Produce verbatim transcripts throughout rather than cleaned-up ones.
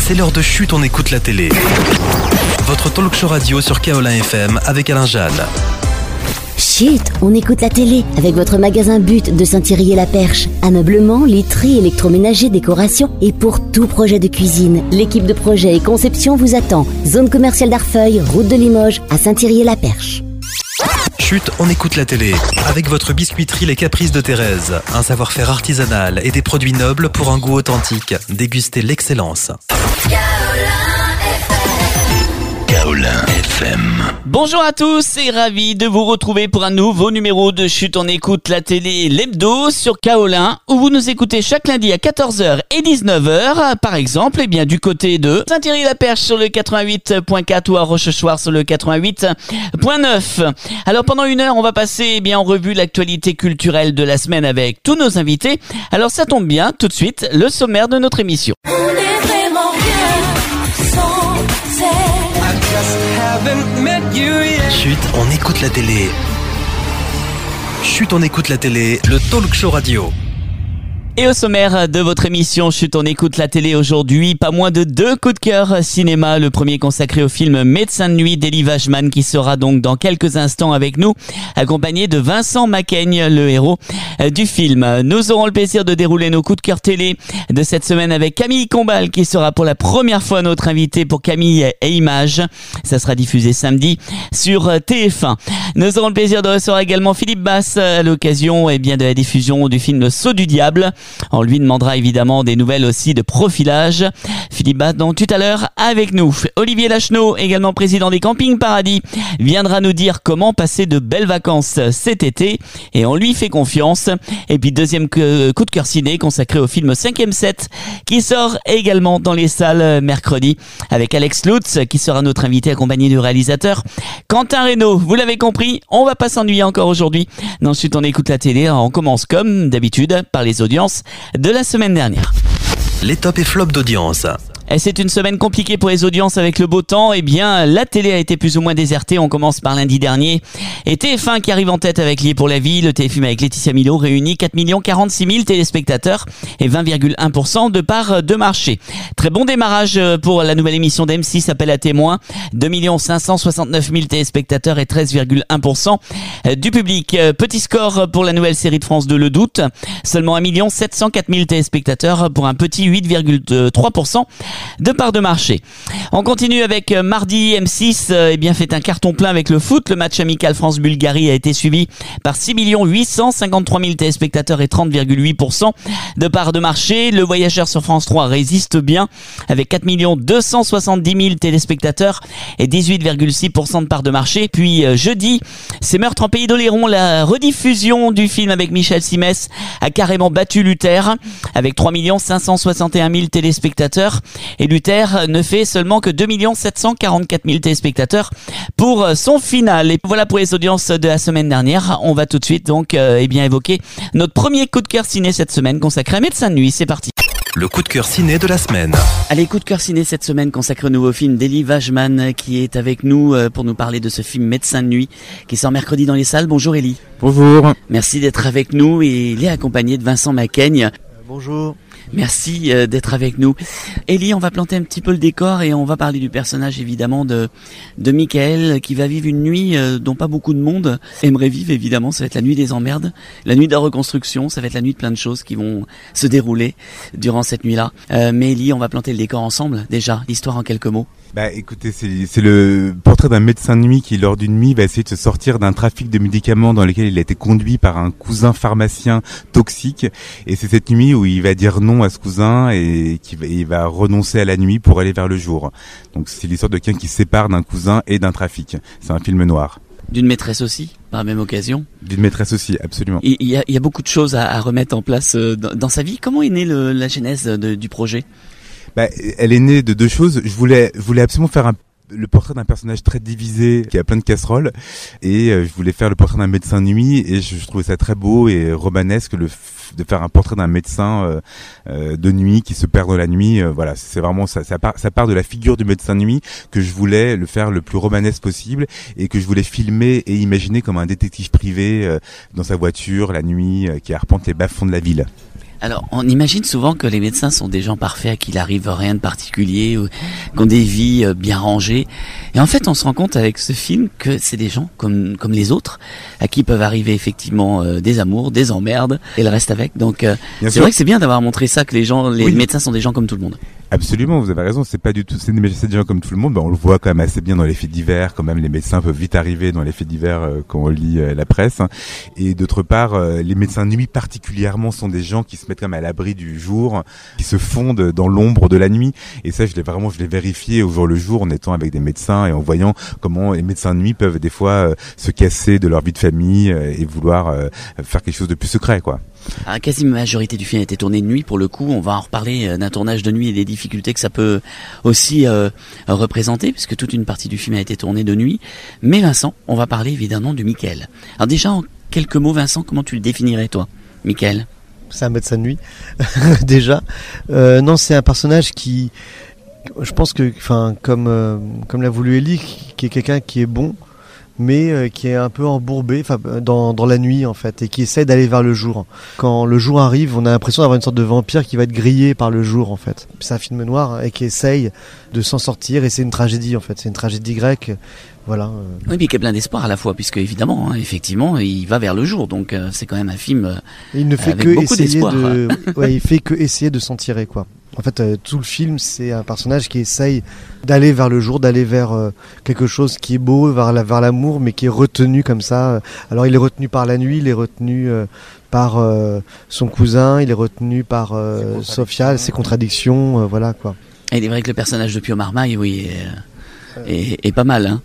C'est l'heure de Chut, on écoute la télé. Votre talk show radio sur Kaolin F M avec Alain Jeanne. Chut, on écoute la télé avec votre magasin But de Saint-Thierry-et-la-Perche. Ameublement, literie, électroménager, décoration et pour tout projet de cuisine. L'équipe de projet et conception vous attend. Zone commerciale d'Arfeuil, route de Limoges, à Saint-Thierry-et-la-Perche. Chut, on écoute la télé avec votre biscuiterie Les Caprices de Thérèse. Un savoir-faire artisanal et des produits nobles pour un goût authentique. Dégustez l'excellence. Kaolin F M. Bonjour à tous et ravi de vous retrouver pour un nouveau numéro de Chut, on écoute la télé, l'hebdo sur Kaolin, où vous nous écoutez chaque lundi à quatorze heures et dix-neuf heures, par exemple, eh bien, du côté de Saint-Thierry-la-Perche sur le quatre-vingt-huit point quatre ou à Rochechouart sur le quatre-vingt-huit point neuf. Alors pendant une heure, on va passer eh bien, en revue l'actualité culturelle de la semaine avec tous nos invités. Alors ça tombe bien, tout de suite, le sommaire de notre émission. On est vraiment bien sans Chut, on écoute la télé. Chut, on écoute la télé, le talk show radio. Et au sommaire de votre émission Chut, on écoute la télé aujourd'hui, pas moins de deux coups de cœur cinéma. Le premier consacré au film Médecin de nuit d'Elie Wajman qui sera donc dans quelques instants avec nous, accompagné de Vincent Macaigne, le héros du film. Nous aurons le plaisir de dérouler nos coups de cœur télé de cette semaine avec Camille Combal qui sera pour la première fois notre invité pour Camille et Images. Ça sera diffusé samedi sur T F un. Nous aurons le plaisir de recevoir également Philippe Basse à l'occasion eh bien, de la diffusion du film Le Sceau du Diable. On lui demandera évidemment des nouvelles aussi de profilage. Philippe Basse donc tout à l'heure avec nous. Olivier Lacheneau, également président des Campings Paradis, viendra nous dire comment passer de belles vacances cet été et on lui fait confiance. Et puis deuxième coup de cœur ciné consacré au film cinquième set qui sort également dans les salles mercredi avec Alex Lutz qui sera notre invité accompagné du réalisateur Quentin Reynaud. Vous l'avez compris, on va pas s'ennuyer encore aujourd'hui. Ensuite on écoute la télé, alors on commence comme d'habitude par les audiences de la semaine dernière. Les tops et flops d'audience. Et c'est une semaine compliquée pour les audiences avec le beau temps. Eh bien, la télé a été plus ou moins désertée. On commence par lundi dernier. Et T F un qui arrive en tête avec Lié pour la vie. Le téléfilm avec Laetitia Milo réunit quatre millions quarante-six mille téléspectateurs et vingt virgule un pour cent de part de marché. Très bon démarrage pour la nouvelle émission d'M six, Appel à témoins. deux millions cinq cent soixante-neuf mille téléspectateurs et treize virgule un pour cent du public. Petit score pour la nouvelle série de France deux, Le Doute. Seulement un million sept cent quatre mille téléspectateurs pour un petit huit virgule trois pour cent de part de marché. On continue avec mardi. M six euh, eh bien, fait un carton plein avec le foot. Le match amical France-Bulgarie a été suivi par six millions huit cent cinquante-trois mille téléspectateurs et trente virgule huit pour cent de part de marché. Le Voyageur sur France trois résiste bien avec quatre millions deux cent soixante-dix mille téléspectateurs et dix-huit virgule six pour cent de part de marché. Puis euh, jeudi, c'est Meurtre en Pays d'Oléron. La rediffusion du film avec Michel Simès a carrément battu Luther avec trois millions cinq cent soixante et un mille téléspectateurs. Et Luther ne fait seulement que deux millions sept cent quarante-quatre mille téléspectateurs pour son final. Et voilà pour les audiences de la semaine dernière. On va tout de suite donc euh, eh bien évoquer notre premier coup de cœur ciné cette semaine consacré à Médecin de nuit. C'est parti. Le coup de cœur ciné de la semaine. Allez, coup de cœur ciné cette semaine consacré au nouveau film d'Elie Wajman qui est avec nous euh, pour nous parler de ce film Médecin de nuit qui sort mercredi dans les salles. Bonjour Elie. Bonjour. Merci d'être avec nous et il est accompagné de Vincent Macaigne. Euh, bonjour. Merci euh, d'être avec nous. Elie, on va planter un petit peu le décor et on va parler du personnage évidemment de de Michael qui va vivre une nuit euh, dont pas beaucoup de monde aimerait vivre évidemment. Ça va être la nuit des emmerdes, la nuit de la reconstruction, ça va être la nuit de plein de choses qui vont se dérouler durant cette nuit-là. Euh, mais Elie, on va planter le décor ensemble déjà, l'histoire en quelques mots. Bah écoutez, c'est, c'est le portrait d'un médecin de nuit qui lors d'une nuit va essayer de se sortir d'un trafic de médicaments dans lequel il a été conduit par un cousin pharmacien toxique et c'est cette nuit où il va dire non à ce cousin et qu'il va, il va renoncer à la nuit pour aller vers le jour. Donc c'est l'histoire de quelqu'un qui se sépare d'un cousin et d'un trafic. C'est un film noir. D'une maîtresse aussi, par la même occasion. D'une maîtresse aussi, absolument. Il y a, il y a beaucoup de choses à, à remettre en place dans, dans sa vie. Comment est née le, la genèse de, du projet ? Bah, elle est née de deux choses. Je voulais, je voulais absolument faire un, le portrait d'un personnage très divisé, qui a plein de casseroles, et euh, je voulais faire le portrait d'un médecin de nuit, et je, je trouvais ça très beau et romanesque le f- de faire un portrait d'un médecin euh, euh, de nuit qui se perd dans la nuit. Euh, voilà, c'est vraiment ça. Ça part, ça part de la figure du médecin de nuit que je voulais le faire le plus romanesque possible et que je voulais filmer et imaginer comme un détective privé euh, dans sa voiture la nuit euh, qui arpente les bas-fonds de la ville. Alors, on imagine souvent que les médecins sont des gens parfaits, à qui il arrive rien de particulier, ou qui ont des vies euh, bien rangées. Et en fait, on se rend compte avec ce film que c'est des gens comme comme les autres, à qui peuvent arriver effectivement euh, des amours, des emmerdes, et le reste avec. Donc, euh, c'est sûr. vrai que c'est bien d'avoir montré ça, que les gens, les Oui. médecins sont des gens comme tout le monde. Absolument, vous avez raison, c'est pas du tout, c'est des, c'est des gens comme tout le monde, ben, on le voit quand même assez bien dans les faits divers, quand même les médecins peuvent vite arriver dans les faits divers euh, quand on lit euh, la presse, hein. Et d'autre part, euh, les médecins de nuit particulièrement sont des gens qui se mettent quand même à l'abri du jour, qui se fondent dans l'ombre de la nuit, et ça je l'ai vraiment, je l'ai vérifié au jour le jour en étant avec des médecins et en voyant comment les médecins de nuit peuvent des fois euh, se casser de leur vie de famille euh, et vouloir euh, faire quelque chose de plus secret, quoi. La quasi majorité du film a été tourné de nuit. Pour le coup, on va en reparler euh, d'un tournage de nuit et des difficultés que ça peut aussi euh, représenter, puisque toute une partie du film a été tournée de nuit. Mais Vincent, on va parler évidemment de Michael. Alors déjà, en quelques mots, Vincent, comment tu le définirais, toi, Michael? C'est un médecin de nuit, déjà. Euh, non, c'est un personnage qui, je pense que, enfin, comme euh, comme l'a voulu Ellie, qui est quelqu'un qui est bon, mais euh, qui est un peu embourbé, enfin, dans dans la nuit en fait, et qui essaie d'aller vers le jour. Quand le jour arrive, on a l'impression d'avoir une sorte de vampire qui va être grillé par le jour en fait. C'est un film noir, hein, et qui essaye de s'en sortir, et c'est une tragédie en fait, c'est une tragédie grecque. Voilà. euh. Oui, mais qui a plein d'espoir à la fois, puisque évidemment, hein, effectivement, il va vers le jour. Donc euh, c'est quand même un film. euh, Et il ne fait Avec que beaucoup essayer d'espoir. de, ouais, il fait que essayer de s'en tirer quoi. En fait, euh, tout le film, c'est un personnage qui essaye d'aller vers le jour, d'aller vers euh, quelque chose qui est beau, vers la, vers l'amour, mais qui est retenu comme ça. Alors, il est retenu par la nuit, il est retenu euh, par euh, son cousin, il est retenu par euh, Sophia, ses contradictions, euh, voilà quoi. Et il est vrai que le personnage de Pio Marmaille, oui, est, est, est pas mal, hein,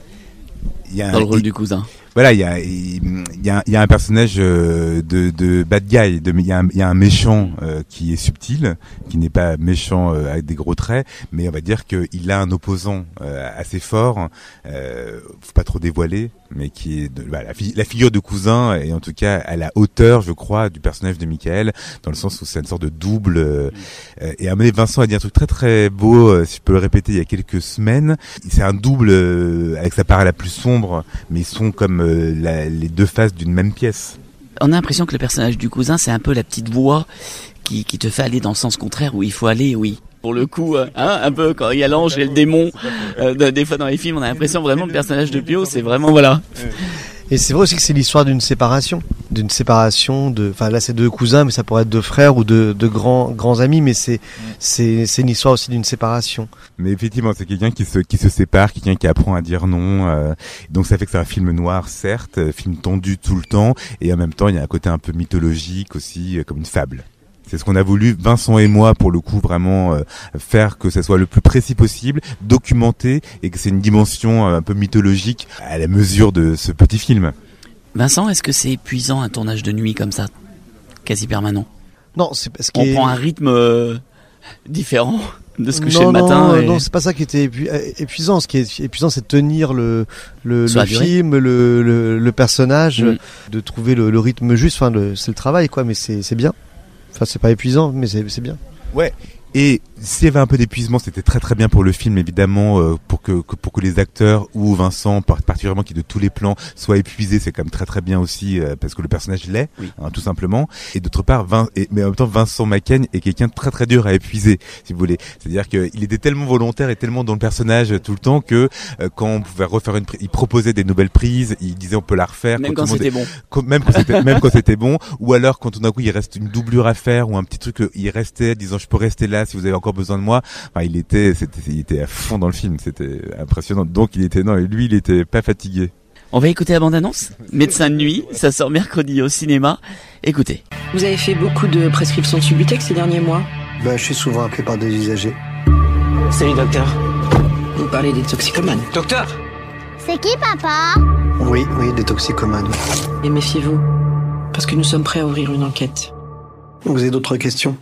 Il y a un- dans le rôle il- du cousin. Voilà, il y a, il y a, il y a un personnage euh, de, de bad guy, de, il y a un, il y a un méchant euh, qui est subtil, qui n'est pas méchant euh, avec des gros traits, mais on va dire qu'il a un opposant euh, assez fort, euh, faut pas trop dévoiler, mais qui est de, bah, la, fi- la figure de cousin, et en tout cas à la hauteur, je crois, du personnage de Michael, dans le sens où c'est une sorte de double. Euh, euh, et à un moment donné, Vincent a dit un truc très très beau, euh, si je peux le répéter, il y a quelques semaines. C'est un double euh, avec sa part la plus sombre, mais ils sont comme euh, la, les deux faces d'une même pièce. On a l'impression que le personnage du cousin, c'est un peu la petite voix qui, qui te fait aller dans le sens contraire où il faut aller, oui. Pour le coup, euh, hein, un peu quand il y a l'ange et le démon, euh, des fois dans les films, on a l'impression vraiment le personnage de Pio, c'est vraiment, voilà. Et c'est vrai aussi que c'est l'histoire d'une séparation, d'une séparation de, enfin là c'est deux cousins, mais ça pourrait être deux frères ou de, de grands grands amis, mais c'est c'est c'est une histoire aussi d'une séparation. Mais effectivement, c'est quelqu'un qui se qui se sépare, quelqu'un qui apprend à dire non. Euh, donc ça fait que c'est un film noir, certes, euh, film tendu tout le temps, et en même temps il y a un côté un peu mythologique aussi, euh, comme une fable. C'est ce qu'on a voulu, Vincent et moi, pour le coup, vraiment euh, faire que ça soit le plus précis possible, documenté, et que c'est une dimension euh, un peu mythologique à la mesure de ce petit film. Vincent, est-ce que c'est épuisant un tournage de nuit comme ça, quasi permanent? Non, c'est parce On qu'il prend un rythme euh, différent de se coucher non, le matin. non, et... non, c'est pas ça qui était épu- euh, épuisant. Ce qui est épuisant, c'est de tenir le le, Sur le la durée. film, le, le le personnage, Mm. de trouver le, le rythme juste. Enfin, le, c'est le travail, quoi. Mais c'est c'est bien. Enfin, c'est pas épuisant, mais c'est c'est bien. Ouais. Et s'il y avait un peu d'épuisement, c'était très très bien pour le film, évidemment, euh, pour que, que pour que les acteurs ou Vincent, par- particulièrement qui de tous les plans, soient épuisés, c'est quand même très très bien aussi, euh, parce que le personnage l'est, Oui. hein, tout simplement. Et d'autre part, Vin, et, mais en même temps, Vincent Macken est quelqu'un de très très dur à épuiser, si vous voulez. C'est-à-dire qu'il était tellement volontaire et tellement dans le personnage tout le temps que euh, quand on pouvait refaire une, pri- il proposait des nouvelles prises, il disait on peut la refaire, Même tout quand le monde c'était bon. quand- même quand c'était même quand c'était bon, ou alors quand tout d'un coup il reste une doublure à faire ou un petit truc, euh, il restait disant je peux rester là si vous avez encore besoin de moi. Enfin, il était c'était il était à fond dans le film, c'était impressionnant. Donc il était non et lui il était pas fatigué. On va écouter la bande-annonce. Médecin de nuit, ça sort mercredi au cinéma. Écoutez. Vous avez fait beaucoup de prescriptions de Subutex ces derniers mois? Bah, je suis souvent appelé par des usagers. Salut docteur. Vous parlez des toxicomanes. Docteur C'est qui, papa? Oui, oui, des toxicomanes. Et méfiez-vous, parce que nous sommes prêts à ouvrir une enquête. Vous avez d'autres questions?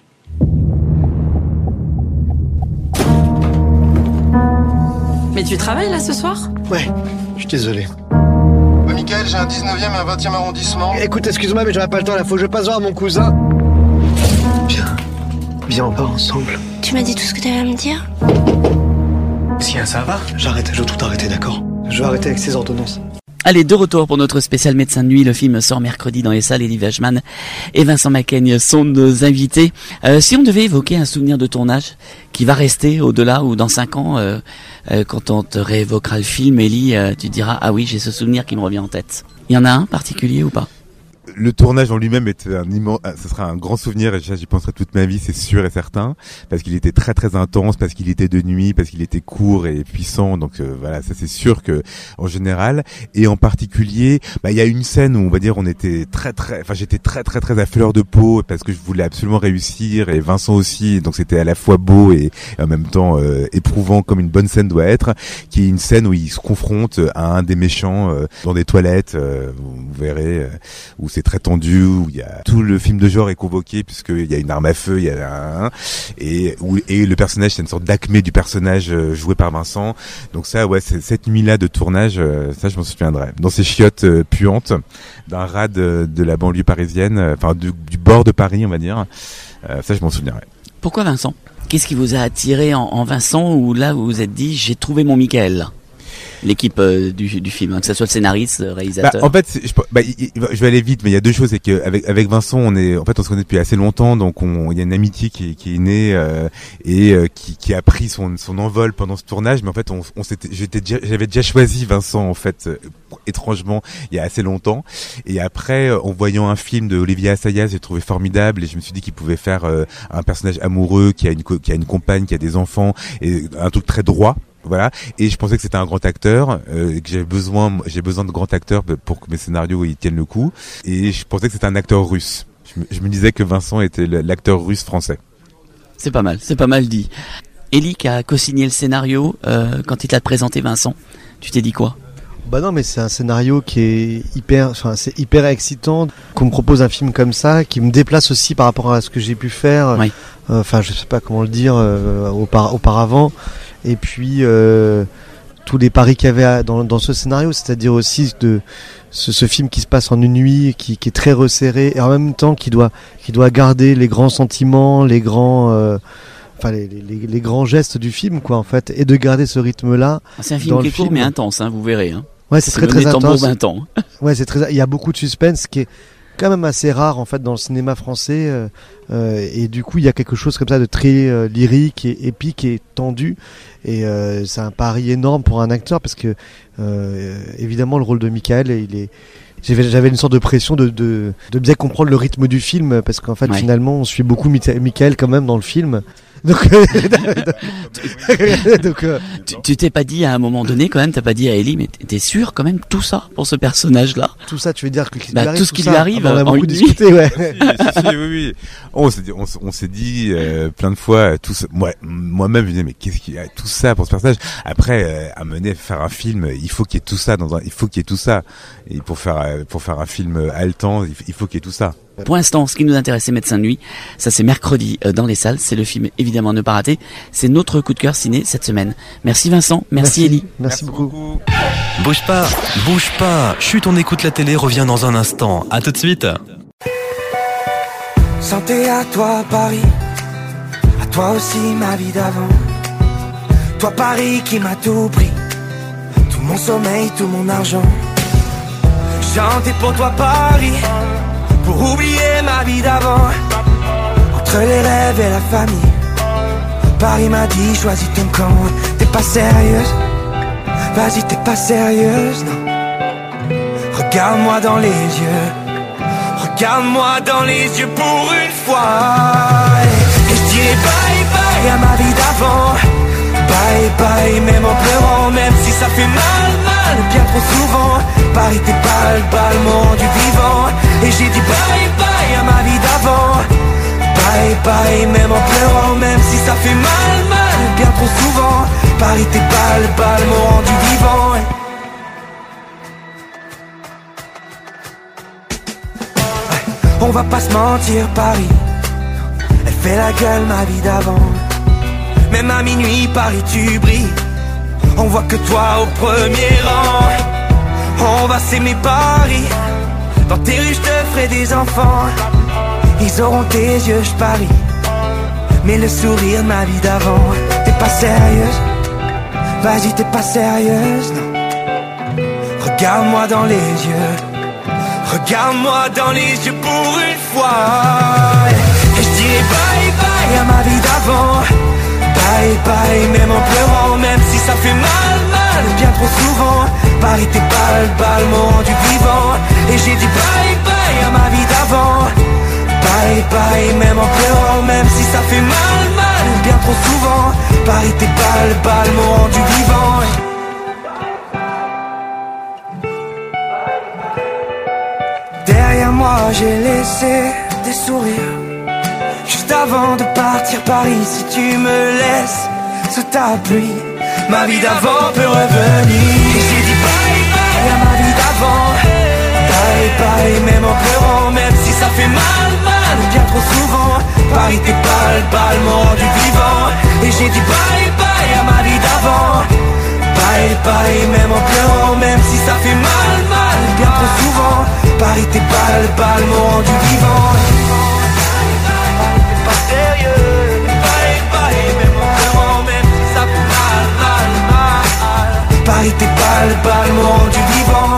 Mais tu travailles là ce soir? Ouais, je suis désolé. Ouais, Michael, j'ai un dix-neuvième et un vingtième arrondissement. Écoute, excuse-moi, mais j'aurais pas le temps là, faut que je passe voir mon cousin. Viens, viens, on part ensemble. Tu m'as dit tout ce que t'avais à me dire? Si, ça va? J'arrête, je veux tout arrêter, d'accord? Je vais arrêter avec ces ordonnances. Allez, de retour pour notre spécial médecin de nuit. Le film sort mercredi dans les salles. Elie Wajman et Vincent Macaigne sont nos invités. Euh, si on devait évoquer un souvenir de tournage qui va rester au-delà ou dans cinq ans, euh, euh, quand on te réévoquera le film, Elie, euh, tu diras, ah oui, j'ai ce souvenir qui me revient en tête. Il y en a un particulier ou pas? Le tournage en lui-même était un immense, ce sera un grand souvenir et j'y penserai toute ma vie, c'est sûr et certain, parce qu'il était très très intense, parce qu'il était de nuit, parce qu'il était court et puissant, donc euh, voilà, ça c'est sûr que en général, et en particulier, bah il y a une scène où on va dire on était très très, enfin j'étais très très très à fleur de peau parce que je voulais absolument réussir et Vincent aussi, donc c'était à la fois beau et en même temps euh, éprouvant comme une bonne scène doit être, qui est une scène où il se confronte à un des méchants euh, dans des toilettes, euh, vous verrez, euh, où c'est très tendu, où il y a tout le film de genre est convoqué puisqu'il y a une arme à feu, il y a un et où et le personnage c'est une sorte d'acmé du personnage euh, joué par Vincent. Donc ça ouais, c'est cette nuit-là de tournage, euh, ça je m'en souviendrai. Dans ces chiottes euh, puantes d'un rad de, de la banlieue parisienne, enfin euh, du, du bord de Paris on va dire. Euh, ça je m'en souviendrai. Pourquoi Vincent? Qu'est-ce qui vous a attiré en, en Vincent, ou là vous vous êtes dit j'ai trouvé mon Michael? L'équipe euh, du, du film, hein, que ça soit le scénariste, le réalisateur. Bah, en fait, je, bah, je vais aller vite, mais il y a deux choses, c'est que avec, avec Vincent, on est, en fait, on se connaît depuis assez longtemps, donc on, il y a une amitié qui, qui est née euh, et euh, qui, qui a pris son, son envol pendant ce tournage. Mais en fait, on, on s'était, j'étais, déjà, j'avais déjà choisi Vincent en fait, euh, étrangement, il y a assez longtemps. Et après, en voyant un film de Olivier Assayas, j'ai trouvé formidable et je me suis dit qu'il pouvait faire euh, un personnage amoureux qui a une, qui a une compagne, qui a des enfants et un truc très droit. Voilà, et je pensais que c'était un grand acteur, euh, que j'avais besoin, j'ai besoin de grands acteurs pour que mes scénarios ils tiennent le coup. Et je pensais que c'était un acteur russe. Je me, je me disais que Vincent était l'acteur russe français. C'est pas mal, c'est pas mal dit. Elie qui a co-signé le scénario, euh, quand il t'a présenté Vincent, tu t'es dit quoi? Bah non, mais c'est un scénario qui est hyper, enfin c'est hyper excitant qu'on me propose un film comme ça, qui me déplace aussi par rapport à ce que j'ai pu faire. Oui. Enfin, euh, je sais pas comment le dire euh, aupar- auparavant. Et puis euh, tous les paris qu'il y avait dans, dans ce scénario, c'est-à-dire aussi de ce, ce film qui se passe en une nuit, qui, qui est très resserré et en même temps qui doit, qui doit garder les grands sentiments, les grands, euh, enfin les, les, les grands gestes du film, quoi, en fait, et de garder ce rythme-là. C'est un film qui est court mais intense, hein, vous verrez. Hein. Ouais, c'est, c'est très très intense. vingt ans. Ouais, c'est très. Il y a beaucoup de suspense qui est quand même assez rare en fait dans le cinéma français euh, euh, et du coup il y a quelque chose comme ça de très euh, lyrique et épique et tendu et euh, c'est un pari énorme pour un acteur parce que euh, évidemment le rôle de Michael il est j'avais, j'avais une sorte de pression de, de, de bien comprendre le rythme du film parce qu'en fait ouais. Finalement on suit beaucoup Michael quand même dans le film. Donc, donc euh, tu, tu t'es pas dit à un moment donné quand même, t'as pas dit à Elie, mais t'es sûr quand même tout ça pour ce personnage-là? Tout ça, tu veux dire que bah, arrive, tout ce qui tout lui ça, arrive, on a en beaucoup discuté, ouais. si, si, si, oui, oui. On s'est dit, on, on s'est dit euh, plein de fois, tout ça, moi, moi-même, je me disais, mais qu'est-ce qu'il y a tout ça pour ce personnage? Après, euh, à mener faire un film, il faut qu'il y ait tout ça dans un, il faut qu'il y ait tout ça. Et pour faire, pour faire un film haletant, il faut qu'il y ait tout ça. Pour l'instant, ce qui nous intéresse, c'est Médecin de nuit. Ça, c'est mercredi euh, dans les salles. C'est le film, évidemment, ne pas rater. C'est notre coup de cœur ciné cette semaine. Merci Vincent, merci, merci Elie. Merci, merci beaucoup. beaucoup. Bouge pas, bouge pas. Chut, on écoute la télé, revient dans un instant. À tout de suite. Santé à toi Paris, à toi aussi ma vie d'avant. Toi Paris qui m'a tout pris, tout mon sommeil, tout mon argent. Chanter pour toi Paris, pour oublier ma vie d'avant. Entre les rêves et la famille, Paris m'a dit choisis ton camp. T'es pas sérieuse, vas-y t'es pas sérieuse, non. Regarde-moi dans les yeux, regarde-moi dans les yeux pour une fois. Et je dirai bye bye à ma vie d'avant. Bye bye même en pleurant, même si ça fait mal, mal, bien trop souvent. Paris t'es balle, balle, mon rendu vivant. Et j'ai dit bye bye à ma vie d'avant. Bye bye même en pleurant, même si ça fait mal, mal, bien trop souvent. Paris t'es balle, balle, mon rendu vivant. On va pas se mentir, Paris, elle fait la gueule ma vie d'avant. Même à minuit, Paris tu brilles, on voit que toi au premier rang. On va s'aimer Paris, dans tes rues je te ferai des enfants. Ils auront tes yeux, je parie, mais le sourire de ma vie d'avant. T'es pas sérieuse, vas-y t'es pas sérieuse, non. Regarde-moi dans les yeux, regarde-moi dans les yeux pour une fois. Et je dirai bye bye à ma vie d'avant. Bye bye même en pleurant, même si ça fait mal, mal, bien trop souvent. Paris tes balles, balles m'ont rendu vivant. Et j'ai dit bye bye à ma vie d'avant. Bye bye même en pleurant, même si ça fait mal, mal, bien trop souvent. Paris tes balles, balles m'ont rendu vivant. Derrière moi j'ai laissé des sourires juste avant de partir Paris. Si tu me laisses sous ta pluie, ma vie d'avant peut revenir. Et j'ai dit bye bye à ma vie d'avant. Bye bye même en pleurant, même si ça fait mal, mal, bien trop souvent. Paris tes balles, balles m'ont rendu vivant. Et j'ai dit bye bye à ma vie d'avant. Bye bye même en pleurant, même si ça fait mal, mal, bien trop souvent. Paris tes balles, balles m'ont rendu vivant. C'est pas sérieux. Bye bye même en pleurant, même si ça fait mal, mal, mal. Paris tes balles, balles m'ont rendu vivant.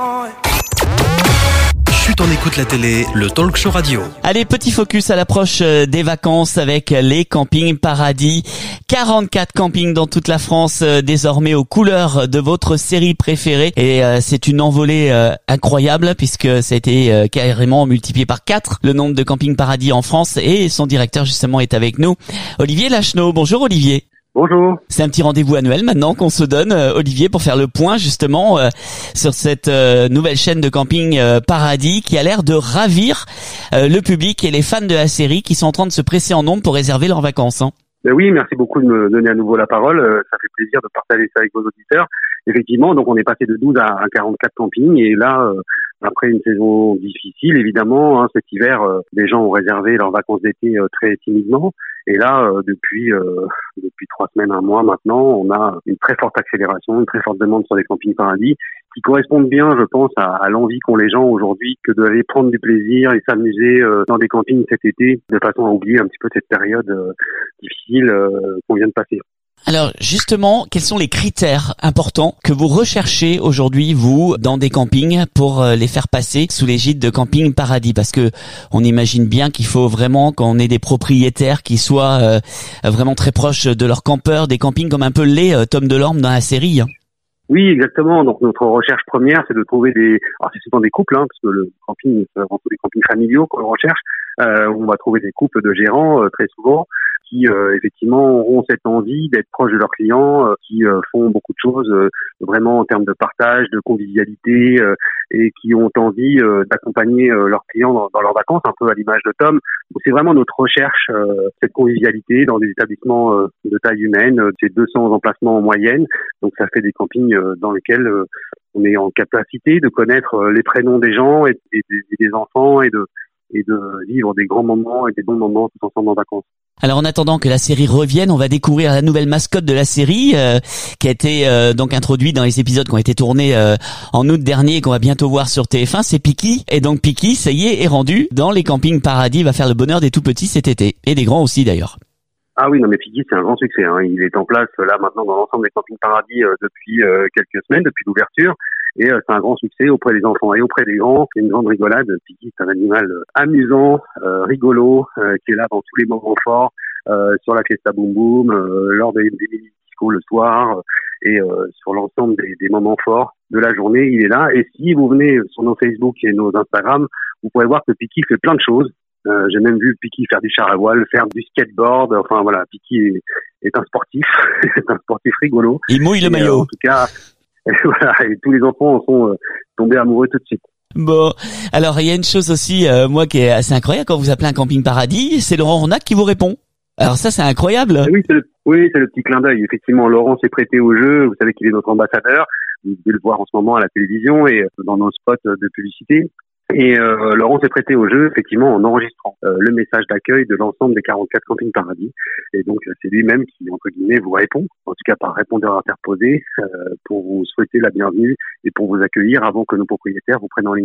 Chut, on écoute la télé, le talk show radio. Allez, petit focus à l'approche des vacances avec les campings paradis. quarante-quatre campings dans toute la France, euh, désormais aux couleurs de votre série préférée. Et euh, c'est une envolée euh, incroyable puisque ça a été euh, carrément multiplié par quatre le nombre de campings paradis en France. Et son directeur justement est avec nous, Olivier Lacheneau. Bonjour Olivier. Bonjour. C'est un petit rendez-vous annuel maintenant qu'on se donne, euh, Olivier, pour faire le point justement euh, sur cette euh, nouvelle chaîne de camping euh, Paradis qui a l'air de ravir euh, le public et les fans de la série qui sont en train de se presser en nombre pour réserver leurs vacances. Hein. Ben oui, merci beaucoup de me donner à nouveau la parole. Euh, ça fait plaisir de partager ça avec vos auditeurs. Effectivement, donc on est passé de douze à quarante-quatre campings et là, euh, après une saison difficile, évidemment, hein, cet hiver, euh, les gens ont réservé leurs vacances d'été euh, très timidement. Et là, euh, depuis euh, depuis trois semaines, un mois maintenant, on a une très forte accélération, une très forte demande sur les campings paradis qui correspondent bien, je pense, à, à l'envie qu'ont les gens aujourd'hui que d'aller prendre du plaisir et s'amuser euh, dans des campings cet été, de façon à oublier un petit peu cette période euh, difficile euh, qu'on vient de passer. Alors justement, quels sont les critères importants que vous recherchez aujourd'hui, vous, dans des campings pour les faire passer sous l'égide de Camping Paradis? Parce que on imagine bien qu'il faut vraiment qu'on ait des propriétaires qui soient euh, vraiment très proches de leurs campeurs, des campings comme un peu les euh, Tom Delorme dans la série. Hein. Oui, exactement. Donc notre recherche première, c'est de trouver des... Alors c'est souvent des couples, hein, parce que le camping, c'est avant tout des campings familiaux qu'on recherche. Euh, on va trouver des couples de gérants euh, très souvent, qui euh, effectivement auront cette envie d'être proches de leurs clients, euh, qui euh, font beaucoup de choses euh, vraiment en termes de partage, de convivialité, euh, et qui ont envie euh, d'accompagner euh, leurs clients dans, dans leurs vacances, un peu à l'image de Tom. Donc, c'est vraiment notre recherche, euh, cette convivialité dans des établissements euh, de taille humaine, euh, c'est deux cents emplacements en moyenne, donc ça fait des campings euh, dans lesquels euh, on est en capacité de connaître euh, les prénoms des gens et, et, et des enfants et de et de vivre des grands moments et des bons moments tous ensemble en vacances. Alors en attendant que la série revienne, on va découvrir la nouvelle mascotte de la série euh, qui a été euh, donc introduite dans les épisodes qui ont été tournés euh, en août dernier et qu'on va bientôt voir sur T F un, c'est Piki. Et donc Piki, ça y est, est rendu dans les campings Paradis, va faire le bonheur des tout petits cet été et des grands aussi d'ailleurs. Ah oui, non mais Piki, c'est un grand succès. Hein. Il est en place là maintenant dans l'ensemble des campings Paradis euh, depuis euh, quelques semaines, depuis l'ouverture. Et euh, c'est un grand succès auprès des enfants et auprès des grands. C'est une grande rigolade. Piki, c'est un animal euh, amusant, euh, rigolo, euh, qui est là dans tous les moments forts, euh, sur la Fiesta Boom Boom, euh, lors des, des mini-discos le soir, euh, et euh, sur l'ensemble des, des moments forts de la journée, il est là. Et si vous venez sur nos Facebook et nos Instagram, vous pourrez voir que Piki fait plein de choses. Euh, j'ai même vu Piki faire du char à voile, faire du skateboard. Enfin voilà, Piki est, est un sportif, c'est un sportif rigolo. Il mouille le et, maillot. Euh, en tout cas... Et voilà, et tous les enfants en sont euh, tombés amoureux tout de suite. Bon, alors il y a une chose aussi, euh, moi, qui est assez incroyable quand vous appelez un camping Paradis, c'est Laurent Ronac qui vous répond. Alors ça, c'est incroyable. Oui, c'est le, oui, c'est le petit clin d'œil. Effectivement, Laurent s'est prêté au jeu. Vous savez qu'il est notre ambassadeur. Vous devez le voir en ce moment à la télévision et dans nos spots de publicité. Et euh, Laurent s'est prêté au jeu, effectivement, en enregistrant euh, le message d'accueil de l'ensemble des quarante-quatre campings Paradis. Et donc, c'est lui-même qui, entre guillemets, vous répond, en tout cas par répondeur interposé, euh, pour vous souhaiter la bienvenue et pour vous accueillir avant que nos propriétaires vous prennent en ligne.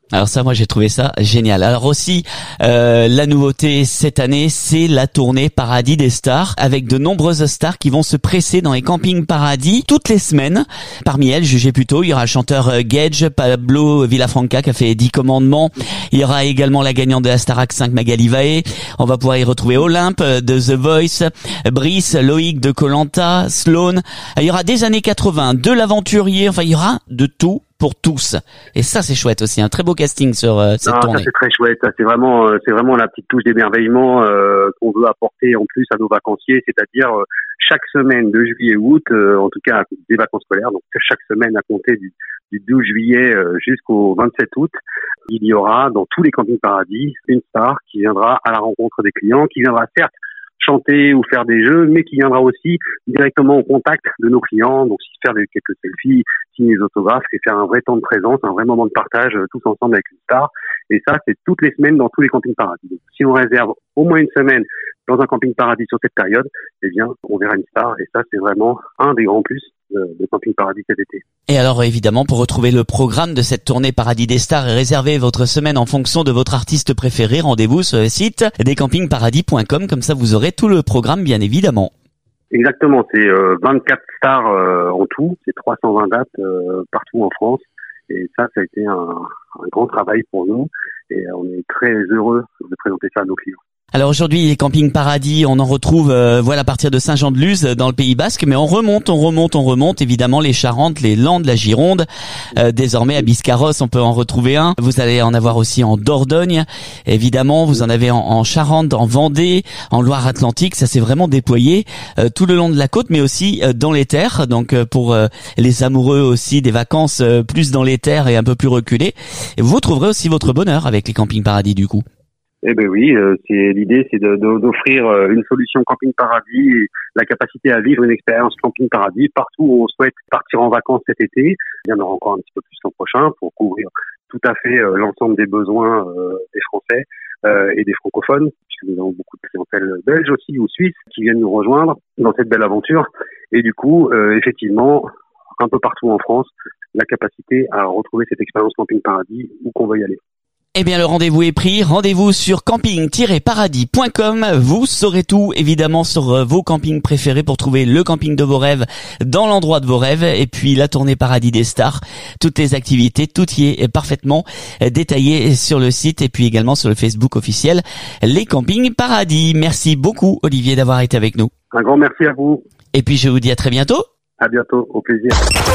Alors ça, moi j'ai trouvé ça génial. Alors aussi, euh, la nouveauté cette année, c'est la tournée Paradis des Stars, avec de nombreuses stars qui vont se presser dans les campings Paradis toutes les semaines. Parmi elles, jugez plutôt, il y aura le chanteur Gage, Pablo Villafranca qui a fait dix commandements. Il y aura également la gagnante de la Starac cinq, Magali Vaé. On va pouvoir y retrouver Olympe de The Voice, Brice, Loïc de Koh-Lanta, Sloan. Il y aura des années quatre-vingts, de l'aventurier, enfin il y aura de tout pour tous. Et ça, c'est chouette aussi. Un très beau casting sur euh, cette non, tournée. Ça, c'est très chouette. C'est vraiment, euh, c'est vraiment la petite touche d'émerveillement euh, qu'on veut apporter en plus à nos vacanciers. C'est-à-dire euh, chaque semaine de juillet août, euh, en tout cas des vacances scolaires, donc chaque semaine à compter du, du douze juillet euh, jusqu'au vingt-sept août, il y aura dans tous les campings Paradis une star qui viendra à la rencontre des clients, qui viendra certes chanter ou faire des jeux, mais qui viendra aussi directement au contact de nos clients, donc faire des, quelques selfies, signer des autographes, et faire un vrai temps de présence, un vrai moment de partage euh, tous ensemble avec une star. Et ça, c'est toutes les semaines dans tous les campings Paradis. Donc, si on réserve au moins une semaine dans un camping Paradis sur cette période, eh bien, on verra une star. Et ça, c'est vraiment un des grands plus de, de camping Paradis cet été. Et alors, évidemment, pour retrouver le programme de cette tournée Paradis des Stars et réserver votre semaine en fonction de votre artiste préféré, rendez-vous sur le site des campings paradis point com. Comme ça, vous aurez tout le programme, bien évidemment. Exactement, c'est euh, vingt-quatre stars euh, en tout, c'est trois cent vingt dates euh, partout en France. Et ça, ça a été un, un grand travail pour nous. Et on est très heureux de présenter ça à nos clients. Alors aujourd'hui, les campings Paradis, on en retrouve euh, voilà à partir de Saint-Jean-de-Luz dans le Pays Basque, mais on remonte, on remonte, on remonte, évidemment les Charentes, les Landes, la Gironde, euh, désormais à Biscarrosse, on peut en retrouver un. Vous allez en avoir aussi en Dordogne, évidemment, vous en avez en, en Charente, en Vendée, en Loire-Atlantique, ça s'est vraiment déployé euh, tout le long de la côte, mais aussi euh, dans les terres, donc euh, pour euh, les amoureux aussi des vacances euh, plus dans les terres et un peu plus reculées. Et vous trouverez aussi votre bonheur avec les campings Paradis du coup. Eh ben oui, euh, c'est l'idée, c'est de, de, d'offrir euh, une solution camping Paradis et la capacité à vivre une expérience camping Paradis partout où on souhaite partir en vacances cet été. Il y en aura encore un petit peu plus l'an prochain pour couvrir tout à fait euh, l'ensemble des besoins euh, des Français euh, et des francophones, puisque nous avons beaucoup de clientèle belge aussi ou suisse qui viennent nous rejoindre dans cette belle aventure. Et du coup, euh, effectivement, un peu partout en France, la capacité à retrouver cette expérience camping Paradis où qu'on veuille aller. Eh bien, le rendez-vous est pris. Rendez-vous sur camping tiret paradis point com. Vous saurez tout, évidemment, sur vos campings préférés pour trouver le camping de vos rêves dans l'endroit de vos rêves. Et puis, la tournée Paradis des Stars. Toutes les activités, tout y est parfaitement détaillé sur le site et puis également sur le Facebook officiel Les Campings Paradis. Merci beaucoup, Olivier, d'avoir été avec nous. Un grand merci à vous. Et puis, je vous dis à très bientôt. À bientôt, au plaisir.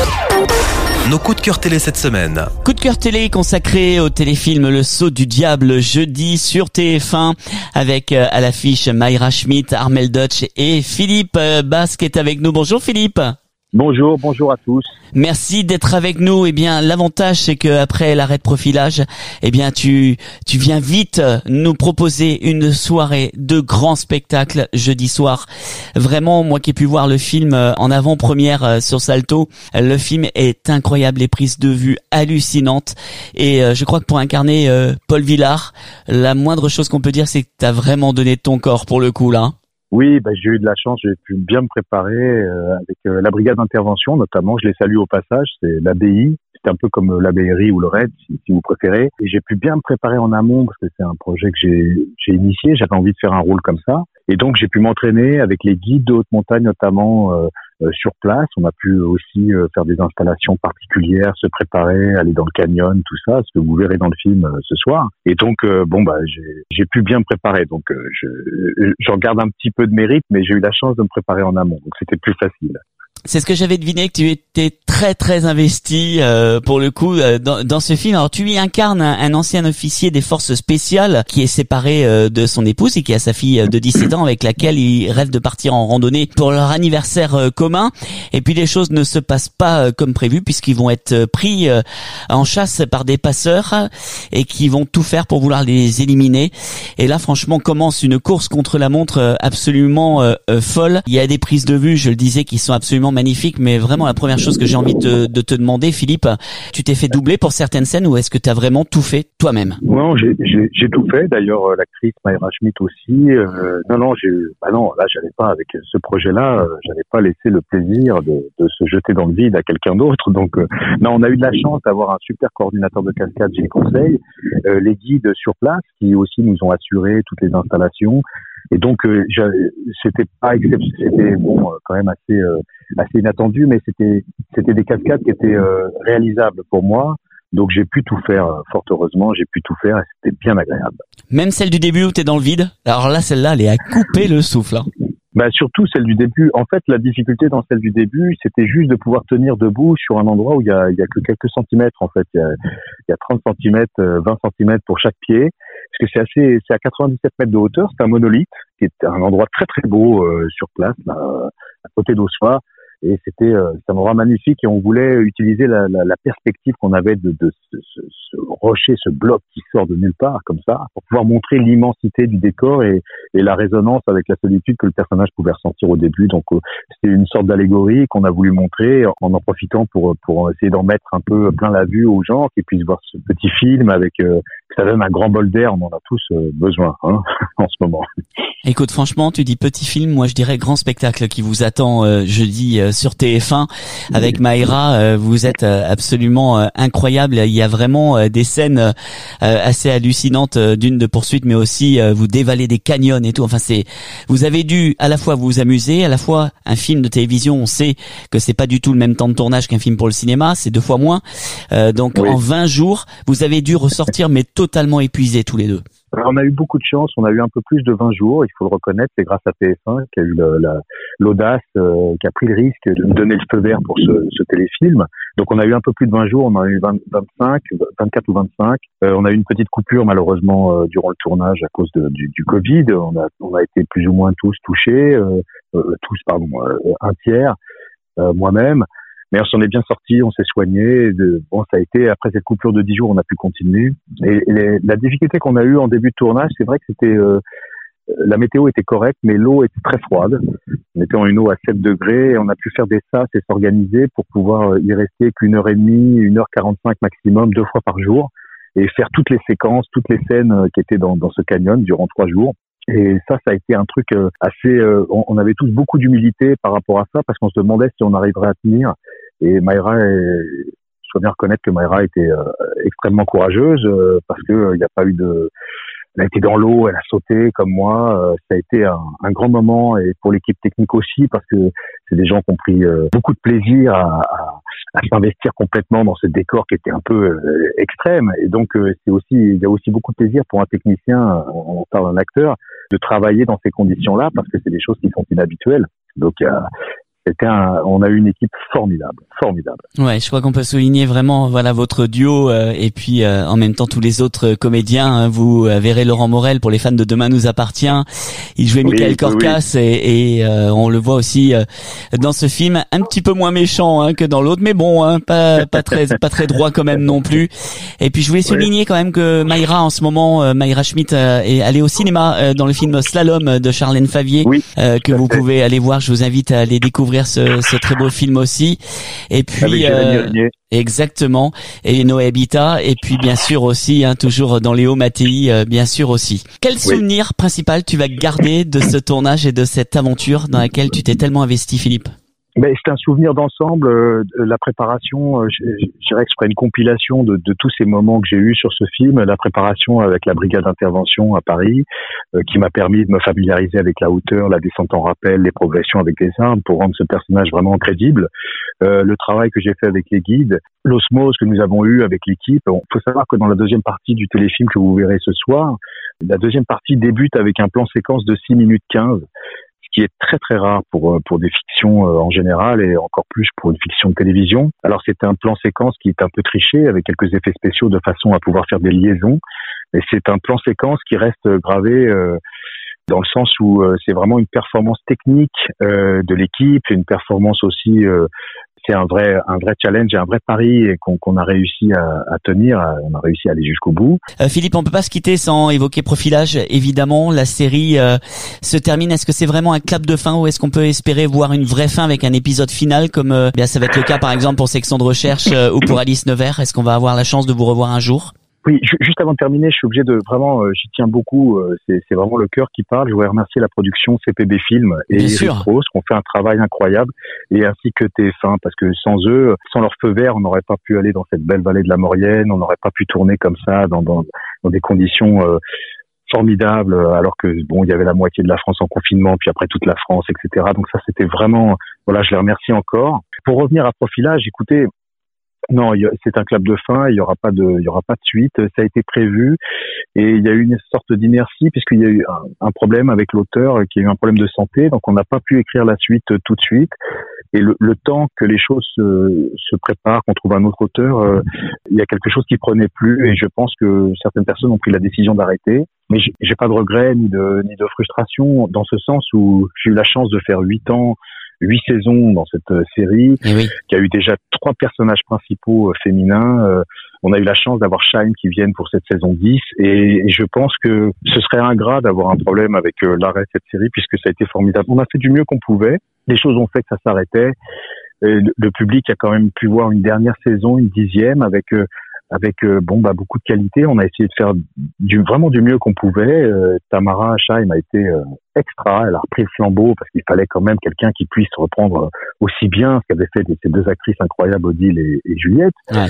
Nos coups de cœur télé cette semaine. Coup de cœur télé consacré au téléfilm Le Sceau du Diable jeudi sur T F un avec euh, à l'affiche Mayra Schmidt, Armel Dutch et Philippe euh, Basque est avec nous. Bonjour Philippe. Bonjour, bonjour à tous. Merci d'être avec nous. Eh bien, l'avantage, c'est que après l'arrêt de profilage, eh bien, tu, tu viens vite nous proposer une soirée de grands spectacles jeudi soir. Vraiment, moi qui ai pu voir le film en avant-première sur Salto, le film est incroyable, les prises de vue hallucinantes. Et je crois que pour incarner Paul Villard, la moindre chose qu'on peut dire, c'est que tu as vraiment donné ton corps pour le coup, là. Oui, bah, j'ai eu de la chance, j'ai pu bien me préparer euh, avec euh, la brigade d'intervention notamment, je les salue au passage, c'est l'A B I, c'est un peu comme euh, l'A B R I ou le R A I D si, si vous préférez, et j'ai pu bien me préparer en amont parce que c'est un projet que j'ai, j'ai initié, j'avais envie de faire un rôle comme ça, et donc j'ai pu m'entraîner avec les guides de haute montagne notamment euh, euh, sur place, on a pu aussi euh, faire des installations particulières, se préparer, aller dans le canyon, tout ça, ce que vous verrez dans le film euh, ce soir, et donc euh, bon bah j'ai, j'ai pu bien me préparer, donc euh, je, j'en garde un petit peu de mérite, mais j'ai eu la chance de me préparer en amont, donc c'était plus facile. C'est ce que j'avais deviné, que tu étais très très investi euh, pour le coup euh, dans, dans ce film. Alors tu y incarnes un, un ancien officier des forces spéciales qui est séparé euh, de son épouse et qui a sa fille de dix-sept ans avec laquelle il rêve de partir en randonnée pour leur anniversaire euh, commun. Et puis les choses ne se passent pas euh, comme prévu puisqu'ils vont être pris euh, en chasse par des passeurs et qui vont tout faire pour vouloir les éliminer. Et là franchement commence une course contre la montre euh, absolument euh, euh, folle. Il y a des prises de vue, je le disais, qui sont absolument magnifique, mais vraiment la première chose que j'ai envie de, de te demander, Philippe, tu t'es fait doubler pour certaines scènes ou est-ce que tu as vraiment tout fait toi-même? Non, j'ai, j'ai, j'ai tout fait. D'ailleurs, euh, l'actrice Mayra Schmidt aussi. Euh, non, non, j'ai, bah non, là, j'allais pas avec ce projet-là, euh, j'allais pas laisser le plaisir de, de se jeter dans le vide à quelqu'un d'autre. Donc, euh, non, on a eu de la chance d'avoir un super coordinateur de cascade, Gilles Conseil, euh, les guides sur place qui aussi nous ont assuré toutes les installations. Et donc, euh, c'était pas exceptionnel, c'était bon, euh, quand même assez euh, assez inattendu, mais c'était c'était des cascades qui étaient euh, réalisables pour moi. Donc j'ai pu tout faire, euh, fort heureusement, j'ai pu tout faire et c'était bien agréable. Même celle du début où t'es dans le vide. Alors là, celle-là, elle est à couper le souffle. Hein. Bah surtout celle du début. En fait, la difficulté dans celle du début, c'était juste de pouvoir tenir debout sur un endroit où il y a il y a que quelques centimètres. En fait, il y a il y a trente centimètres, vingt centimètres pour chaque pied. Parce que c'est assez, c'est à quatre-vingt-dix-sept mètres de hauteur. C'est un monolithe qui est un endroit très très beau euh, sur place, là, à côté d'Aussois. Et c'était, euh, c'est un endroit magnifique et on voulait utiliser la, la, la perspective qu'on avait de, de ce, ce, ce rocher, ce bloc qui sort de nulle part comme ça, pour pouvoir montrer l'immensité du décor et, et la résonance avec la solitude que le personnage pouvait ressentir au début. Donc euh, c'était une sorte d'allégorie qu'on a voulu montrer en en profitant pour pour essayer d'en mettre un peu plein la vue aux gens qui puissent voir ce petit film avec euh, que ça donne un grand bol d'air. On en a tous euh, besoin hein, en ce moment. Écoute, franchement, tu dis petit film, moi je dirais grand spectacle qui vous attend euh, jeudi euh, sur T F un avec Mayra. Euh, vous êtes euh, absolument euh, incroyable. Il y a vraiment euh, des scènes euh, assez hallucinantes, euh, d'une de poursuite, mais aussi euh, vous dévalez des canyons et tout. Enfin, c'est, vous avez dû à la fois vous amuser, à la fois un film de télévision. On sait que c'est pas du tout le même temps de tournage qu'un film pour le cinéma, c'est deux fois moins. Euh, donc oui. En vingt jours, vous avez dû ressortir mais totalement épuisés tous les deux. Alors, on a eu beaucoup de chance, on a eu un peu plus de vingt jours, il faut le reconnaître, c'est grâce à T F un qui a eu le, la, l'audace, euh, qui a pris le risque de nous donner le feu vert pour ce, ce téléfilm. Donc on a eu un peu plus de vingt jours, on en a eu vingt, vingt-cinq, vingt-quatre ou vingt-cinq. Euh, on a eu une petite coupure malheureusement euh, durant le tournage à cause de, du, du Covid. On a, on a été plus ou moins tous touchés, euh, euh, tous pardon, euh, un tiers, euh, moi-même. Mais on s'en est bien sorti, on s'est soigné. De, bon, ça a été après cette coupure de dix jours, on a pu continuer. Et, et les, la difficulté qu'on a eue en début de tournage, c'est vrai que c'était euh, la météo était correcte, mais l'eau était très froide. On était en une eau à sept degrés, et on a pu faire des sas et s'organiser pour pouvoir y rester qu'une heure et demie, une heure quarante-cinq maximum, deux fois par jour, et faire toutes les séquences, toutes les scènes qui étaient dans, dans ce canyon durant trois jours. Et ça, ça a été un truc assez. Euh, on, on avait tous beaucoup d'humilité par rapport à ça, parce qu'on se demandait si on arriverait à tenir. Et Mayra, est, je dois bien reconnaître que Mayra était euh, extrêmement courageuse euh, parce que il euh, n'y a pas eu de. Elle a été dans l'eau, elle a sauté comme moi. Euh, ça a été un, un grand moment et pour l'équipe technique aussi parce que c'est des gens qui ont pris euh, beaucoup de plaisir à, à, à s'investir complètement dans ce décor qui était un peu euh, extrême. Et donc euh, c'est aussi, il y a aussi beaucoup de plaisir pour un technicien, on parle d'un acteur, de travailler dans ces conditions-là parce que c'est des choses qui sont inhabituelles. Donc euh, C'était un, on a eu une équipe formidable, formidable. Ouais, je crois qu'on peut souligner vraiment, voilà, votre duo euh, et puis euh, en même temps tous les autres comédiens. Hein, vous euh, verrez Laurent Morel pour Les fans de Demain nous appartient. Il jouait oui, Michael Corcas oui. et, et euh, on le voit aussi euh, dans ce film, un petit peu moins méchant hein, que dans l'autre, mais bon, hein, pas pas très pas très droit quand même non plus. Et puis je voulais souligner oui. quand même que Mayra en ce moment, euh, Mayra Schmidt euh, est allée au cinéma euh, dans le film Slalom de Charlène Favier oui, euh, que vous pouvez aller voir. Je vous invite à aller découvrir Ce, ce très beau film aussi et puis euh, exactement et Noé Habitat et puis bien sûr aussi hein, toujours dans Léo Mattei euh, bien sûr aussi. Quel souvenir oui. principal tu vas garder de ce tournage et de cette aventure dans laquelle tu t'es tellement investi, Philippe? Ben, c'est un souvenir d'ensemble, euh, de la préparation, euh, je, je dirais que je ferai une compilation de, de tous ces moments que j'ai eus sur ce film, la préparation avec la brigade d'intervention à Paris, euh, qui m'a permis de me familiariser avec la hauteur, la descente en rappel, les progressions avec les armes pour rendre ce personnage vraiment crédible, euh, le travail que j'ai fait avec les guides, l'osmose que nous avons eu avec l'équipe. Il faut savoir que dans la deuxième partie du téléfilm que vous verrez ce soir, la deuxième partie débute avec un plan séquence de six minutes quinze, qui est très très rare pour pour des fictions en général et encore plus pour une fiction de télévision. Alors c'est un plan séquence qui est un peu triché avec quelques effets spéciaux de façon à pouvoir faire des liaisons. Et c'est un plan séquence qui reste gravé euh, dans le sens où euh, c'est vraiment une performance technique euh, de l'équipe, une performance aussi euh, c'est un vrai, un vrai challenge et un vrai pari et qu'on, qu'on a réussi à, à tenir. On a réussi à aller jusqu'au bout. Euh, Philippe, on peut pas se quitter sans évoquer Profilage. Évidemment, la série euh, se termine. Est-ce que c'est vraiment un clap de fin ou est-ce qu'on peut espérer voir une vraie fin avec un épisode final comme euh, bien ça va être le cas par exemple pour Section de Recherche euh, ou pour Alice Nevers? Est-ce qu'on va avoir la chance de vous revoir un jour? Oui, juste avant de terminer, je suis obligé de vraiment, euh, j'y tiens beaucoup, euh, c'est, c'est vraiment le cœur qui parle. Je voudrais remercier la production C P B Film et Iris Rose qui ont fait un travail incroyable, et ainsi que T F un, parce que sans eux, sans leur feu vert, on n'aurait pas pu aller dans cette belle vallée de la Maurienne, on n'aurait pas pu tourner comme ça dans, dans, dans des conditions euh, formidables, alors que bon, il y avait la moitié de la France en confinement, puis après toute la France, et cetera. Donc ça, c'était vraiment, voilà, je les remercie encore. Pour revenir à Profilage, écoutez. Non, c'est un clap de fin. Il y aura pas de, il y aura pas de suite. Ça a été prévu et il y a eu une sorte d'inertie puisqu'il y a eu un, un problème avec l'auteur qui a eu un problème de santé, donc on n'a pas pu écrire la suite tout de suite. Et le, le temps que les choses se, se préparent, qu'on trouve un autre auteur, euh, il y a quelque chose qui prenait plus et je pense que certaines personnes ont pris la décision d'arrêter. Mais j'ai, j'ai pas de regrets ni de ni de frustration dans ce sens où j'ai eu la chance de faire huit ans. Huit saisons dans cette euh, série, oui. Qui a eu déjà trois personnages principaux euh, féminins. Euh, on a eu la chance d'avoir Shine qui vienne pour cette saison dix, et, et je pense que ce serait ingrat d'avoir un problème avec euh, l'arrêt de cette série, puisque ça a été formidable. On a fait du mieux qu'on pouvait. Les choses ont fait que ça s'arrêtait. Et le, le public a quand même pu voir une dernière saison, une dixième, avec euh, avec euh, bon bah beaucoup de qualité. On a essayé de faire du vraiment du mieux qu'on pouvait. Euh, Tamara Shine a été euh, extra, elle a repris le flambeau parce qu'il fallait quand même quelqu'un qui puisse reprendre aussi bien ce qu'avaient fait ces deux actrices incroyables, Odile et, et Juliette. Ouais.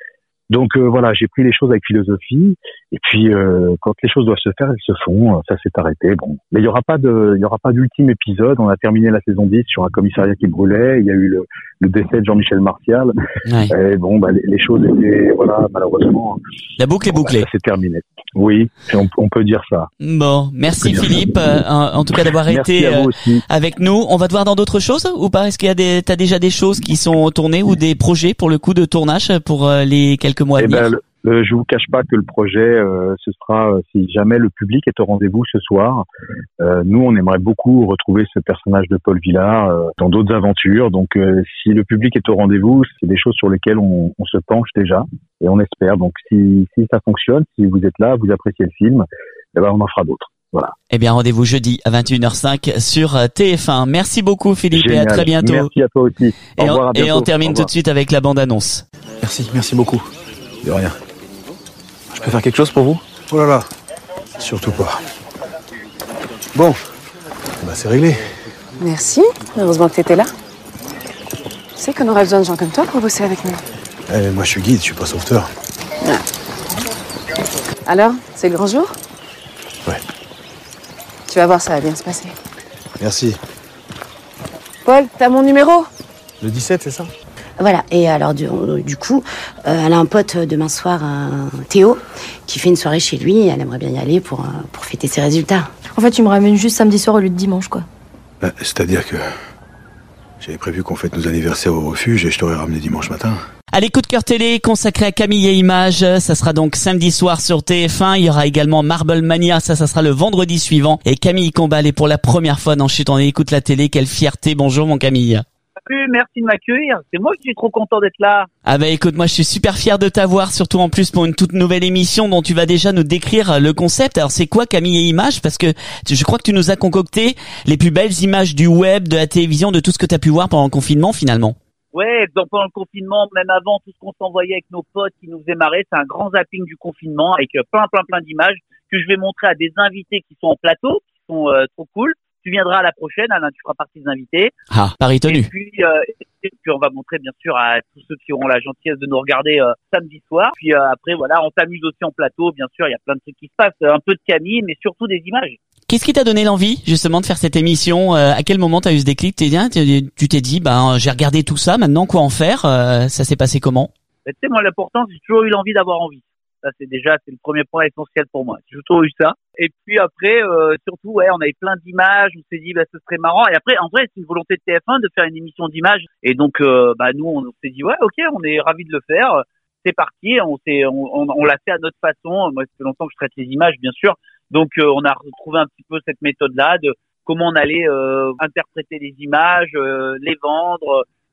Donc euh, voilà, j'ai pris les choses avec philosophie et puis euh, quand les choses doivent se faire, elles se font. Ça s'est arrêté. Bon, mais il y aura pas de, il y aura pas d'ultime épisode. On a terminé la saison dix sur un commissariat qui brûlait. Il y a eu le, le décès de Jean-Michel Martial. Ouais. Et bon, bah les, les choses étaient, voilà, malheureusement. La boucle est bon, bouclée. Bah, ça s'est terminé. Oui, on, on peut dire ça. Bon, merci Philippe, euh, en, en tout cas d'avoir été euh, avec nous. On va te voir dans d'autres choses ou pas? Est-ce qu'il y a des, t'as déjà des choses qui sont tournées ou des projets pour le coup de tournage pour euh, les quelques mois à eh venir? Ben, le, le, je vous cache pas que le projet, euh, ce sera euh, si jamais le public est au rendez-vous ce soir. Euh, nous, on aimerait beaucoup retrouver ce personnage de Paul Villard euh, dans d'autres aventures. Donc, euh, si le public est au rendez-vous, c'est des choses sur lesquelles on, on se penche déjà et on espère. Donc, si, si ça fonctionne, si vous êtes là, vous appréciez le film, eh ben, on en fera d'autres. Voilà. Eh bien, rendez-vous jeudi à vingt et une heures cinq sur T F un. Merci beaucoup Philippe. Génial. Et à très bientôt. Merci à toi aussi. Au et, revoir, on, à bientôt. Et on termine tout de suite avec la bande-annonce. Merci, merci beaucoup. De rien. Je peux faire quelque chose pour vous? Oh là là, surtout pas. Bon, bah c'est réglé. Merci, heureusement que t'étais là. Tu sais qu'on aurait besoin de gens comme toi pour bosser avec nous. Eh, moi je suis guide, je suis pas sauveteur. Ah. Alors, c'est le grand jour? Ouais. Tu vas voir, ça va bien se passer. Merci. Paul, t'as mon numéro? Le dix-sept, c'est ça? Voilà, et alors du, du coup, euh, elle a un pote demain soir, un Théo, qui fait une soirée chez lui, et elle aimerait bien y aller pour, euh, pour fêter ses résultats. En fait, tu me ramènes juste samedi soir au lieu de dimanche, quoi. Bah, c'est-à-dire que j'avais prévu qu'on fête nos anniversaires au refuge et je t'aurais ramené dimanche matin. Allez, coup de cœur télé consacré à Camille et Images, ça sera donc samedi soir sur T F un. Il y aura également Marble Mania, ça, ça sera le vendredi suivant. Et Camille Combal est pour la première fois dans Chut, on écoute la télé. Quelle fierté. Bonjour mon Camille. Merci de m'accueillir. C'est moi qui suis trop content d'être là. Ah bah écoute, moi je suis super fier de t'avoir, surtout en plus pour une toute nouvelle émission dont tu vas déjà nous décrire le concept. Alors c'est quoi Camille et Images? Parce que je crois que tu nous as concocté les plus belles images du web, de la télévision, de tout ce que tu as pu voir pendant le confinement finalement. Ouais, donc pendant le confinement, même avant, tout ce qu'on s'envoyait avec nos potes qui nous faisaient marrer, c'est un grand zapping du confinement avec plein plein plein d'images que je vais montrer à des invités qui sont en plateau, qui sont euh, trop cool. Tu viendras à la prochaine, Alain, tu feras partie des invités. Ah, Paris tenu. Et puis, euh, et puis on va montrer bien sûr à tous ceux qui auront la gentillesse de nous regarder euh, samedi soir. Puis euh, après, voilà, on t'amuse aussi en plateau, bien sûr, il y a plein de trucs qui se passent, un peu de Camille, mais surtout des images. Qu'est-ce qui t'a donné l'envie justement de faire cette émission? euh, À quel moment t'as eu ce déclic? T'es bien, tu t'es dit, ben j'ai regardé tout ça, maintenant quoi en faire? euh, Ça s'est passé comment? Tu sais, moi l'important, j'ai toujours eu l'envie d'avoir envie. Ça c'est déjà c'est le premier point essentiel pour moi. J'ai toujours eu ça. Et puis après, euh, surtout, ouais, on avait plein d'images. On s'est dit, bah, ce serait marrant. Et après, en vrai, c'est une volonté de T F un de faire une émission d'images. Et donc, euh, bah, nous, on, on s'est dit, ouais, ok, on est ravis de le faire. C'est parti. On s'est, on, on, on l'a fait à notre façon. Moi, ça fait longtemps que je traite les images, bien sûr. Donc, euh, on a retrouvé un petit peu cette méthode-là de comment on allait euh, interpréter les images, euh, les vendre,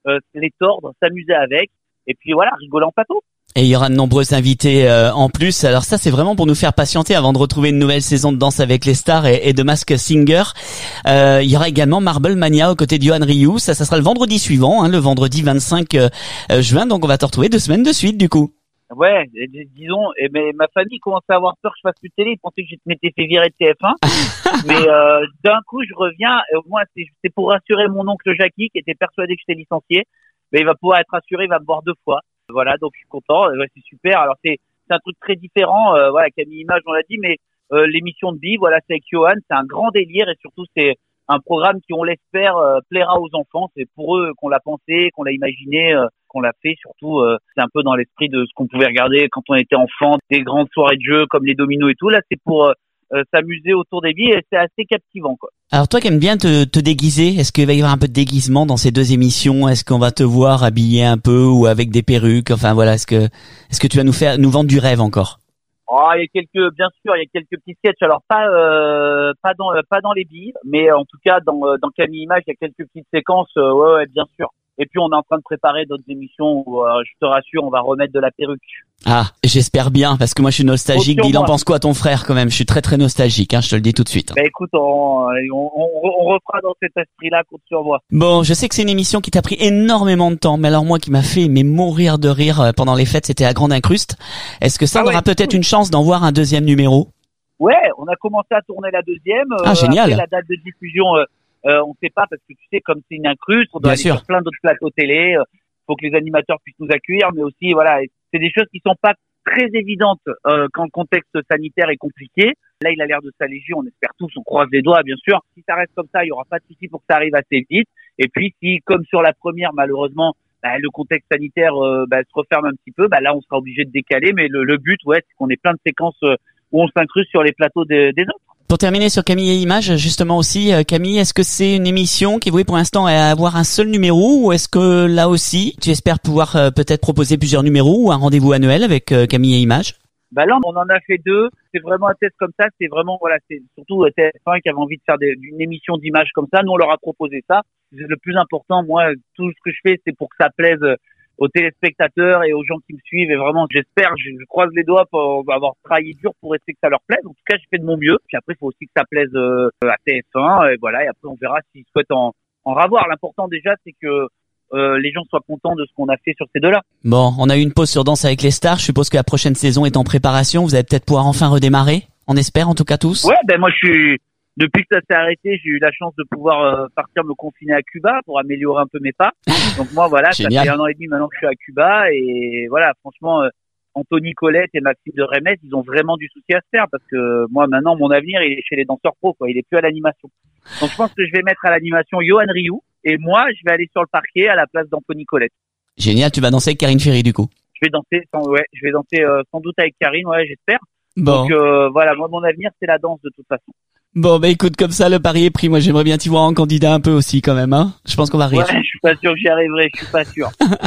euh, les tordre, s'amuser avec, et puis voilà, rigoler en plateau. Et il y aura de nombreux invités euh, en plus. Alors ça, c'est vraiment pour nous faire patienter avant de retrouver une nouvelle saison de Danse avec les stars et, et de Masked Singer. Euh, il y aura également Marble Mania aux côtés de Yohan Ryu. Ça, ça sera le vendredi suivant, hein, le vendredi vingt-cinq juin. Donc on va te retrouver deux semaines de suite du coup. Ouais, disons, et mais ma famille commençait à avoir peur que je fasse plus de télé. Ils pensaient que je m'étais fait virer de T F un. mais euh, d'un coup, je reviens. Et au moins, c'est, c'est pour rassurer mon oncle Jackie qui était persuadé que j'étais licencié. Mais il va pouvoir être rassuré, il va me voir deux fois. Voilà, donc je suis content, ouais, c'est super. Alors c'est c'est un truc très différent, euh, voilà, Camille Image on l'a dit, mais euh, l'émission de Bi, voilà, c'est avec Yohan, c'est un grand délire et surtout c'est un programme qui, on l'espère, euh, plaira aux enfants. C'est pour eux qu'on l'a pensé, qu'on l'a imaginé, euh, qu'on l'a fait. Surtout, euh, c'est un peu dans l'esprit de ce qu'on pouvait regarder quand on était enfant, des grandes soirées de jeux comme les dominos et tout. Là, c'est pour euh, euh, s'amuser autour des billes et c'est assez captivant, quoi. Alors toi qui aimes bien te, te déguiser, est-ce qu'il va y avoir un peu de déguisement dans ces deux émissions? Est-ce qu'on va te voir habillé un peu ou avec des perruques? Enfin voilà, est-ce que est-ce que tu vas nous faire nous vendre du rêve encore? Oh, il y a quelques, bien sûr, il y a quelques petits sketchs. Alors pas euh, pas dans pas dans les billes, mais en tout cas dans dans Camille Image, il y a quelques petites séquences. Euh, ouais, ouais, bien sûr. Et puis on est en train de préparer d'autres émissions où, euh, je te rassure, on va remettre de la perruque. Ah, j'espère bien, parce que moi je suis nostalgique. Dis, il en pense quoi ton frère quand même? Je suis très très nostalgique, hein, je te le dis tout de suite. Bah écoute, on, on, on, on refera dans cet esprit-là, compte sur moi. Bon, je sais que c'est une émission qui t'a pris énormément de temps, mais alors moi qui m'a fait mais mourir de rire pendant les fêtes, c'était à Grande Incruste. Est-ce que ça ah on ouais, aura peut-être cool. une chance d'en voir un deuxième numéro? Ouais, on a commencé à tourner la deuxième. Ah euh, génial. Après, la date de diffusion, euh, euh, on sait pas parce que tu sais, comme c'est une incruste, on doit bien aller sûr. sur plein d'autres plateaux télé. Euh, faut que les animateurs puissent nous accueillir, mais aussi voilà, c'est des choses qui sont pas très évidentes euh, quand le contexte sanitaire est compliqué. Là, il a l'air de s'alléger, on espère tous, on croise les doigts, bien sûr. Si ça reste comme ça, il y aura pas de souci pour que ça arrive assez vite. Et puis, si, comme sur la première, malheureusement, bah, le contexte sanitaire euh, bah, se referme un petit peu, bah là, on sera obligé de décaler. Mais le, le but, ouais, c'est qu'on ait plein de séquences euh, où on s'incruste sur les plateaux de, des autres. Pour terminer sur Camille et Images, justement aussi, Camille, est-ce que c'est une émission qui est vouée pour l'instant à avoir un seul numéro ou est-ce que là aussi, tu espères pouvoir euh, peut-être proposer plusieurs numéros ou un rendez-vous annuel avec euh, Camille et Images? Bah là, on en a fait deux. C'est vraiment un test comme ça. C'est vraiment, voilà, c'est surtout T F un qui avait envie de faire des, une émission d'images comme ça. Nous, on leur a proposé ça. C'est le plus important. Moi, tout ce que je fais, c'est pour que ça plaise aux téléspectateurs et aux gens qui me suivent. Et vraiment, j'espère, je, je croise les doigts pour avoir travaillé dur pour essayer que ça leur plaise. En tout cas, j'ai fait de mon mieux. Puis après, il faut aussi que ça plaise euh, à T F un. Et voilà. Et après, on verra s'ils souhaitent en, en ravoir. L'important déjà, c'est que Euh, les gens soient contents de ce qu'on a fait sur ces deux-là. Bon, on a eu une pause sur Danse avec les stars. Je suppose que la prochaine saison est en préparation. Vous allez peut-être pouvoir enfin redémarrer. On espère, en tout cas tous. Ouais, ben moi je suis. Depuis que ça s'est arrêté, j'ai eu la chance de pouvoir euh, partir me confiner à Cuba pour améliorer un peu mes pas. Donc moi voilà, ça fait un an et demi maintenant que je suis à Cuba et voilà, franchement, euh, Anthony Colette et Maxime de Remes, ils ont vraiment du souci à se faire parce que moi maintenant mon avenir il est chez les danseurs pros, quoi. Il est plus à l'animation. Donc je pense que je vais mettre à l'animation Yohan Ryu. Et moi, je vais aller sur le parquet à la place d'Anthony Colette. Génial, tu vas danser avec Karine Ferry du coup. Je vais danser, sans, ouais, je vais danser euh, sans doute avec Karine, ouais, j'espère. Bon. Donc euh, voilà, moi mon avenir c'est la danse de toute façon. Bon, bah écoute, comme ça le pari est pris. Moi, j'aimerais bien t'y voir en candidat un peu aussi quand même, hein. Je pense qu'on va rire. Ouais, je suis pas sûr que j'y arriverai, je suis pas sûr.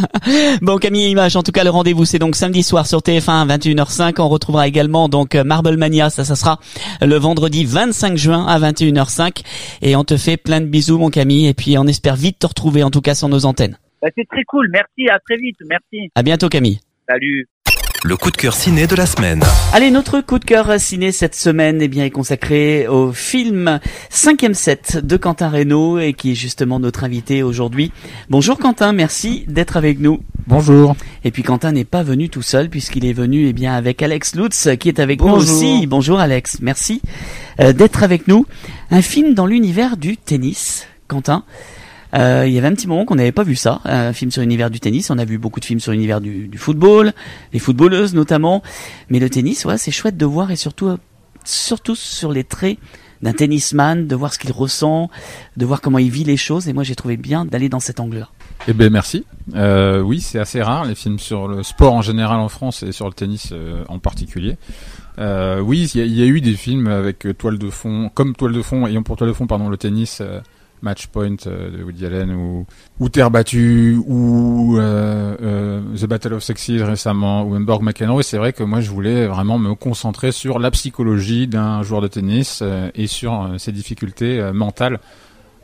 Bon, Camille et Images, en tout cas, le rendez-vous c'est donc samedi soir sur T F un à vingt et une heures cinq. On retrouvera également donc Marble Mania, ça, ça sera le vendredi vingt-cinq juin à vingt et une heures cinq. Et on te fait plein de bisous, mon Camille, et puis on espère vite te retrouver, en tout cas, sur nos antennes. Bah, c'est très cool, merci, à très vite, merci. À bientôt, Camille. Salut. Le coup de cœur ciné de la semaine. Allez, notre coup de cœur ciné cette semaine eh bien, est consacré au film cinquième set de Quentin Raynaud et qui est justement notre invité aujourd'hui. Bonjour Quentin, merci d'être avec nous. Bonjour. Et puis Quentin n'est pas venu tout seul puisqu'il est venu eh bien avec Alex Lutz qui est avec Bonjour. nous aussi. Bonjour Alex, merci euh, d'être avec nous. Un film dans l'univers du tennis, Quentin. Euh, il y avait un petit moment qu'on n'avait pas vu ça, un film sur l'univers du tennis. On a vu beaucoup de films sur l'univers du, du football, les footballeuses notamment. Mais le tennis, ouais, c'est chouette de voir et surtout, surtout sur les traits d'un tennisman, de voir ce qu'il ressent, de voir comment il vit les choses. Et moi, j'ai trouvé bien d'aller dans cet angle-là. Eh ben merci. Euh, oui, c'est assez rare les films sur le sport en général en France et sur le tennis euh, en particulier. Euh, oui, il y, y a eu des films avec toile de fond, comme toile de fond, ayant pour toile de fond, pardon, le tennis. Euh, Match Point euh, de Woody Allen ou, ou Terre battue ou euh, euh, The Battle of Sexes récemment ou Borg McEnroe. C'est vrai que moi je voulais vraiment me concentrer sur la psychologie d'un joueur de tennis euh, et sur euh, ses difficultés euh, mentales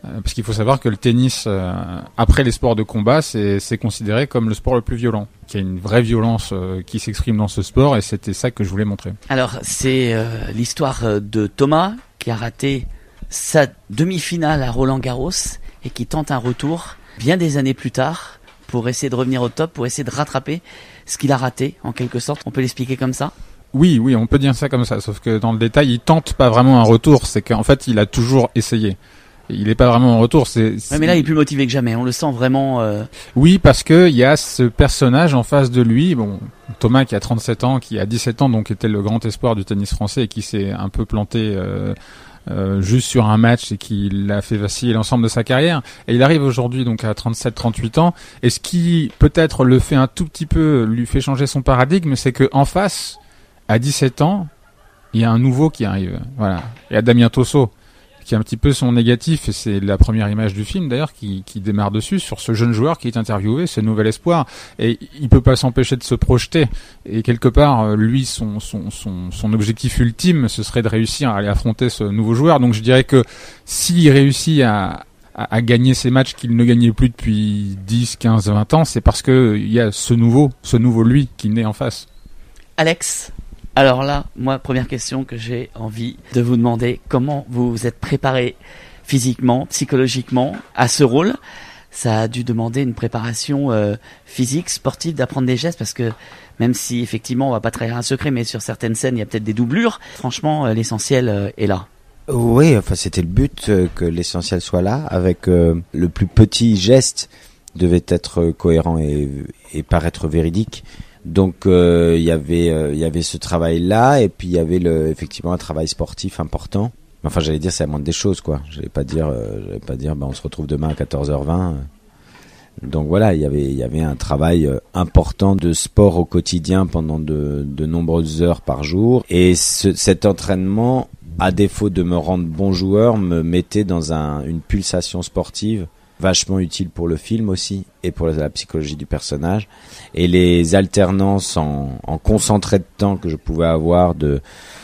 Parce qu'il faut savoir que le tennis, euh, après les sports de combat, c'est, c'est considéré comme le sport le plus violent. Il y a une vraie violence euh, qui s'exprime dans ce sport et c'était ça que je voulais montrer. Alors, c'est euh, l'histoire de Thomas qui a raté sa demi-finale à Roland-Garros et qui tente un retour bien des années plus tard pour essayer de revenir au top, pour essayer de rattraper ce qu'il a raté, en quelque sorte. On peut l'expliquer comme ça ? Oui, oui, on peut dire ça comme ça. Sauf que dans le détail, il tente pas vraiment un retour. C'est qu'en fait, il a toujours essayé. Il est pas vraiment en retour. C'est, c'est... Ouais, mais là, il est plus motivé que jamais. On le sent vraiment. Euh... Oui, parce que il y a ce personnage en face de lui. Bon, Thomas qui a trente-sept ans, qui a dix-sept ans, donc était le grand espoir du tennis français et qui s'est un peu planté euh, euh, juste sur un match et qui l'a fait vaciller l'ensemble de sa carrière. Et il arrive aujourd'hui donc à trente-sept, trente-huit ans. Et ce qui peut-être le fait un tout petit peu, lui fait changer son paradigme, c'est que en face, à dix-sept ans, il y a un nouveau qui arrive. Voilà. Il y a Damien Tosso, qui est un petit peu son négatif, et c'est la première image du film d'ailleurs qui, qui démarre dessus, sur ce jeune joueur qui est interviewé, ce nouvel espoir, et il peut pas s'empêcher de se projeter, et quelque part, lui, son, son, son, son objectif ultime, ce serait de réussir à aller affronter ce nouveau joueur. Donc je dirais que s'il réussit à, à, à gagner ces matchs qu'il ne gagnait plus depuis dix, quinze, vingt ans, c'est parce que il y a ce nouveau, ce nouveau lui qui naît en face. Alex, alors là, moi, première question que j'ai envie de vous demander, comment vous vous êtes préparé physiquement, psychologiquement à ce rôle ? Ça a dû demander une préparation euh, physique, sportive, d'apprendre des gestes, parce que même si effectivement on va pas trahir un secret, mais sur certaines scènes il y a peut-être des doublures, franchement euh, l'essentiel euh, est là. Oui, enfin c'était le but euh, que l'essentiel soit là, avec euh, le plus petit geste devait être cohérent et, et paraître véridique. Donc il euh, y avait il euh, y avait ce travail là, et puis il y avait le effectivement un travail sportif important. Enfin j'allais dire c'est la moindre des choses quoi. J'allais pas dire euh, j'allais pas dire ben on se retrouve demain à quatorze heures vingt. Donc voilà, il y avait il y avait un travail euh, important de sport au quotidien pendant de de nombreuses heures par jour, et ce, cet entraînement, à défaut de me rendre bon joueur, me mettait dans un une pulsation sportive vachement utile pour le film aussi, et pour la psychologie du personnage, et les alternances en, en concentré de temps que je pouvais avoir de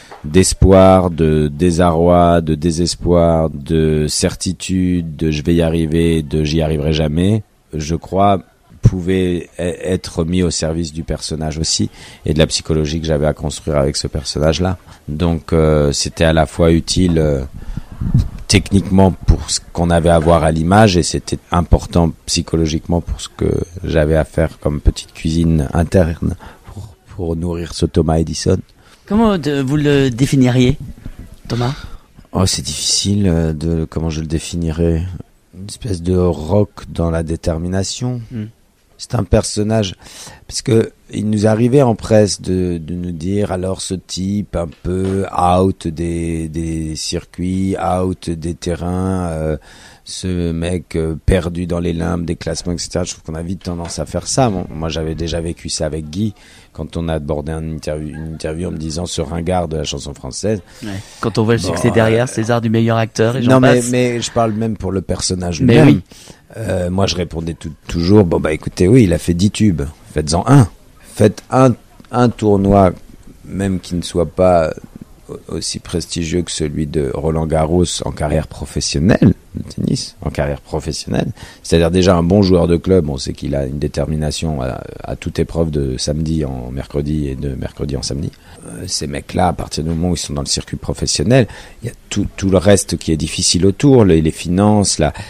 d'espoir, de désarroi, de désespoir, de certitude, de je vais y arriver, de j'y arriverai jamais, je crois pouvait être mis au service du personnage aussi, et de la psychologie que j'avais à construire avec ce personnage là. Donc euh, c'était à la fois utile euh, techniquement pour ce qu'on avait à voir à l'image, et c'était important psychologiquement pour ce que j'avais à faire comme petite cuisine interne pour, pour nourrir ce Thomas Edison. Comment de, vous le définiriez, Thomas ? Oh, c'est difficile de comment je le définirais. Une espèce de rock dans la détermination. Mm. C'est un personnage, parce que il nous arrivait en presse de, de nous dire alors ce type un peu out des, des circuits, out des terrains, euh, ce mec euh, perdu dans les limbes des classements, et cetera. Je trouve qu'on a vite tendance à faire ça. Bon, moi, j'avais déjà vécu ça avec Guy quand on a abordé une interview, une interview en me disant ce ringard de la chanson française. Ouais. Quand on voit le bon, succès derrière, euh, César du meilleur acteur et j'en non, passe. mais, mais je parle même pour le personnage mais lui-même. Oui. Euh, moi, je répondais tout, toujours, bon bah écoutez, oui, il a fait dix tubes, faites-en un. Faites un, un tournoi, même qui ne soit pas aussi prestigieux que celui de Roland Garros en carrière professionnelle, de tennis, en carrière professionnelle. C'est-à-dire déjà un bon joueur de club, on sait qu'il a une détermination à, à toute épreuve de samedi en mercredi et de mercredi en samedi. Euh, ces mecs-là, à partir du moment où ils sont dans le circuit professionnel, il y a tout, tout le reste qui est difficile autour, les, les finances, la,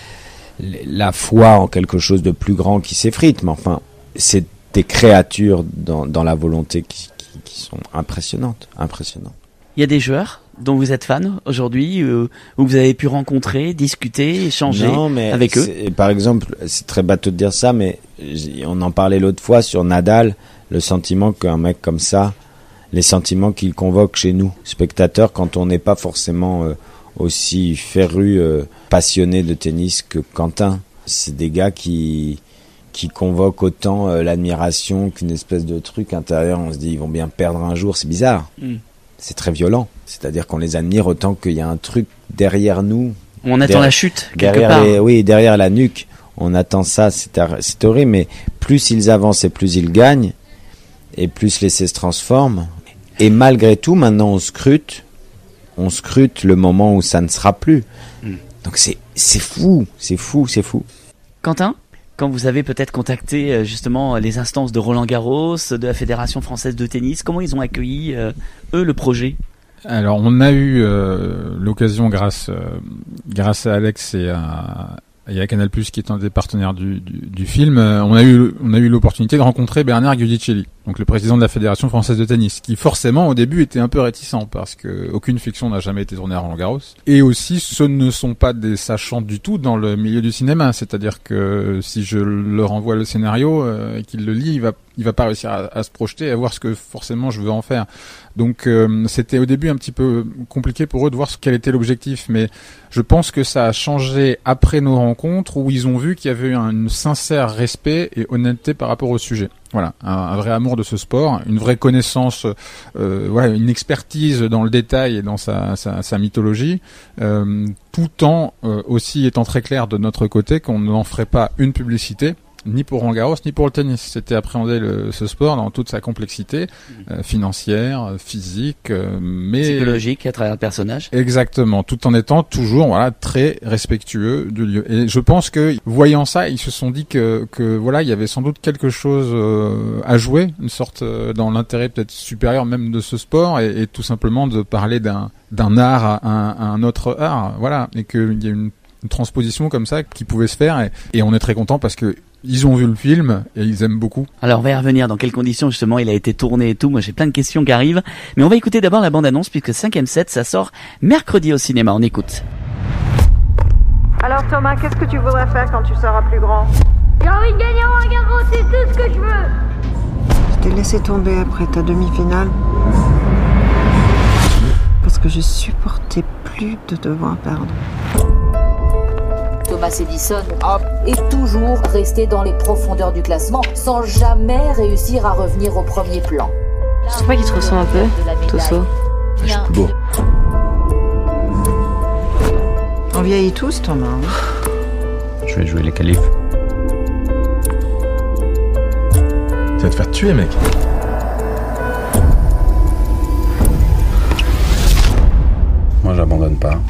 la foi en quelque chose de plus grand qui s'effrite, mais enfin, c'est des créatures dans, dans la volonté qui, qui, qui sont impressionnantes, impressionnantes. Il y a des joueurs dont vous êtes fan aujourd'hui, euh, où vous avez pu rencontrer, discuter, échanger non, mais avec eux. Par exemple, c'est très bateau de dire ça, mais on en parlait l'autre fois sur Nadal, le sentiment qu'un mec comme ça, les sentiments qu'il convoque chez nous, spectateurs, quand on n'est pas forcément euh, aussi féru, euh, passionné de tennis que Quentin. C'est des gars qui... qui convoque autant euh, l'admiration qu'une espèce de truc intérieur. On se dit, ils vont bien perdre un jour, c'est bizarre. Mm. C'est très violent. C'est-à-dire qu'on les admire autant qu'il y a un truc derrière nous. On attend derrière, la chute, quelque derrière part. Les, oui, derrière la nuque. On attend ça, c'est, c'est horrible, mais plus ils avancent et plus ils gagnent, et plus l'essai se transforme. Et malgré tout, maintenant, on scrute, on scrute le moment où ça ne sera plus. Mm. Donc c'est c'est fou, c'est fou, c'est fou. Quentin, quand vous avez peut-être contacté justement les instances de Roland Garros, de la Fédération française de tennis, comment ils ont accueilli euh, eux le projet? Alors on a eu euh, l'occasion grâce euh, grâce à Alex et à et à Canal+, qui est un des partenaires du, du, du film, euh, on a eu on a eu l'opportunité de rencontrer Bernard Giudicelli, donc le président de la Fédération française de tennis, qui forcément au début était un peu réticent parce que aucune fiction n'a jamais été tournée à Roland Garros, et aussi ce ne sont pas des sachants du tout dans le milieu du cinéma, c'est-à-dire que si je leur envoie le scénario euh, et qu'il le lit, il va il va pas réussir à, à se projeter, à voir ce que forcément je veux en faire. Donc euh, c'était au début un petit peu compliqué pour eux de voir quel était l'objectif, mais je pense que ça a changé après nos rencontres où ils ont vu qu'il y avait un sincère respect et honnêteté par rapport au sujet. Voilà, un, un vrai amour de ce sport, une vraie connaissance, euh, voilà, une expertise dans le détail et dans sa, sa, sa mythologie, euh, tout en euh, aussi étant très clair de notre côté qu'on n'en ferait pas une publicité, ni pour Roland Garros, ni pour le tennis. C'était appréhender le, ce sport dans toute sa complexité, euh, financière, physique, euh, mais... psychologique à travers le personnage. Exactement, tout en étant toujours, voilà, très respectueux du lieu. Et je pense que, voyant ça, ils se sont dit que, que voilà, il y avait sans doute quelque chose euh, à jouer, une sorte, euh, dans l'intérêt peut-être supérieur même de ce sport, et, et tout simplement de parler d'un, d'un art à un, à un autre art, voilà, et qu'il y a une, une transposition comme ça qui pouvait se faire, et, et on est très content parce que ils ont vu le film et ils aiment beaucoup. Alors on va y revenir dans quelles conditions justement il a été tourné et tout. Moi j'ai plein de questions qui arrivent. Mais on va écouter d'abord la bande-annonce puisque cinquième set ça sort mercredi au cinéma. On écoute. Alors Thomas, qu'est-ce que tu voudrais faire quand tu seras plus grand? J'ai envie de gagner Roland Garros, c'est tout ce que je veux. Je t'ai laissé tomber après ta demi-finale parce que je supportais plus de devoir perdre. Thomas Edison est toujours resté dans les profondeurs du classement sans jamais réussir à revenir au premier plan. Je trouve pas qu'il te ressemble un peu, Tosso. Je suis plus beau. On vieillit tous, Thomas. Je vais jouer les qualifs. Tu vas te faire tuer, mec. Moi, j'abandonne pas.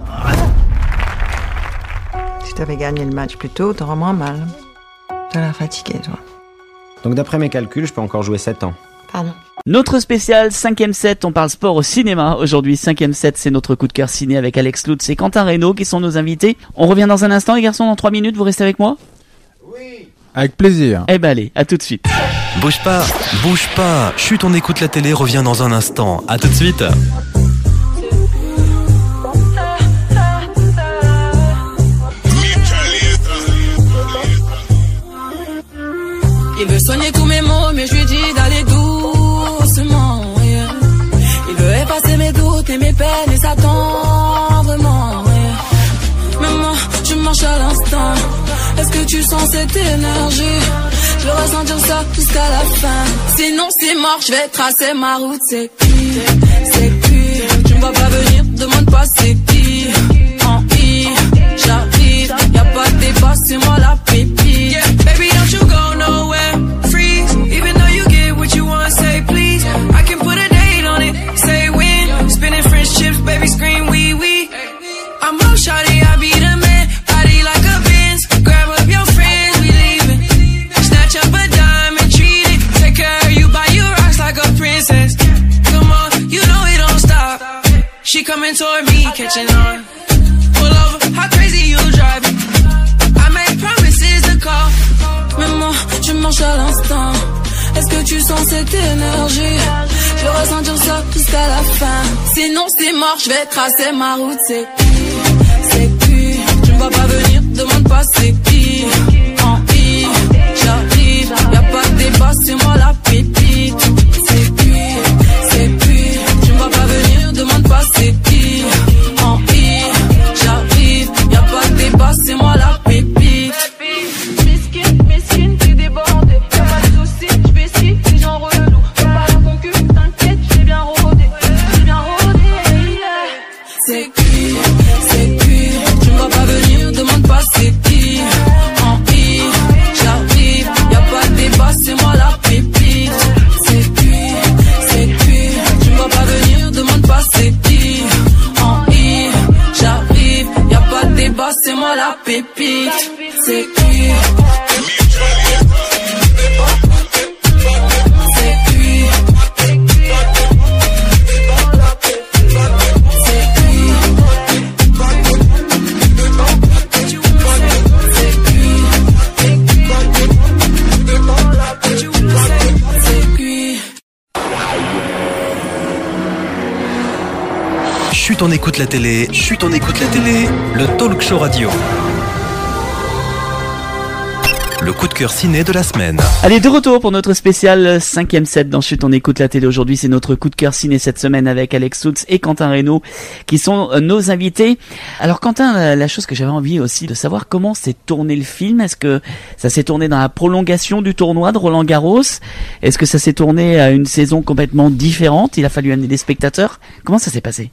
Si t'avais gagné le match plus tôt, t'auras moins mal. T'as l'air fatigué, toi. Donc d'après mes calculs, je peux encore jouer sept ans. Pardon. Notre spécial cinquième set, on parle sport au cinéma. Aujourd'hui, cinquième set, c'est notre coup de cœur ciné avec Alex Lutz et Quentin Reynaud qui sont nos invités. On revient dans un instant, les garçons, dans trois minutes, vous restez avec moi? Oui. Avec plaisir. Eh ben allez, à tout de suite. Bouge pas, bouge pas. Chut, on écoute la télé, revient dans un instant. À tout de suite. Il veut soigner tous mes mots, mais je lui dis d'aller doucement, yeah. Il veut effacer mes doutes et mes peines et s'attendre vraiment, yeah. Mais moi, je marche à l'instant. Est-ce que tu sens cette énergie? Je veux ressentir ça jusqu'à la fin. Sinon c'est mort, je vais tracer ma route. C'est qui? C'est qui? Tu me vois pas venir, demande pas c'est qui. En I, j'arrive, y'a pas de débat, c'est moi la pépite. Yeah, baby, don't you go nowhere, freeze. Even though you get what you want, say please. I can put a date on it, say when. Spinning French chips, baby, scream wee wee. I'm up, shawty, I be the man. Body like a Benz, grab up your friends, we leaving. Snatch up a dime and treat it. Take care of you, buy you rocks like a princess. Come on, you know it don't stop. She coming toward me, catching on. Pull over, how crazy you driving. I made promises to call. Mais moi, je marche à l'instant. Est-ce que tu sens cette énergie? Je veux ressentir ça jusqu'à la fin. Sinon c'est mort, je vais tracer ma route. C'est qui? C'est qui? Tu me vois pas venir, demande pas c'est qui. En I, j'arrive, y'a pas de débat, c'est moi la pépite. C'est qui? C'est qui? Tu me vois pas venir, demande pas c'est qui. En I, j'arrive, y'a pas de débat, c'est moi la pépite. Mesquine, mesquine, t'es débordée. Y'a pas de soucis, j'vais si j'en relou. Y'a pas la concu, t'inquiète, j'vais bien rôder. J'vais bien rôder, yeah. C'est qui? C'est qui? Tu me vois pas venir, demande C'est cuit. Chut, on écoute la télé, chut, on écoute la télé, le talk show radio. Le coup de cœur ciné de la semaine. Allez, de retour pour notre spécial cinquième set dans Chut, on écoute la télé. Aujourd'hui, c'est notre coup de cœur ciné cette semaine avec Alex Soutz et Quentin Reynaud qui sont nos invités. Alors Quentin, la, la chose que j'avais envie aussi de savoir, comment s'est tourné le film? Est-ce que ça s'est tourné dans la prolongation du tournoi de Roland Garros? Est-ce que ça s'est tourné à une saison complètement différente? Il a fallu amener des spectateurs? Comment ça s'est passé?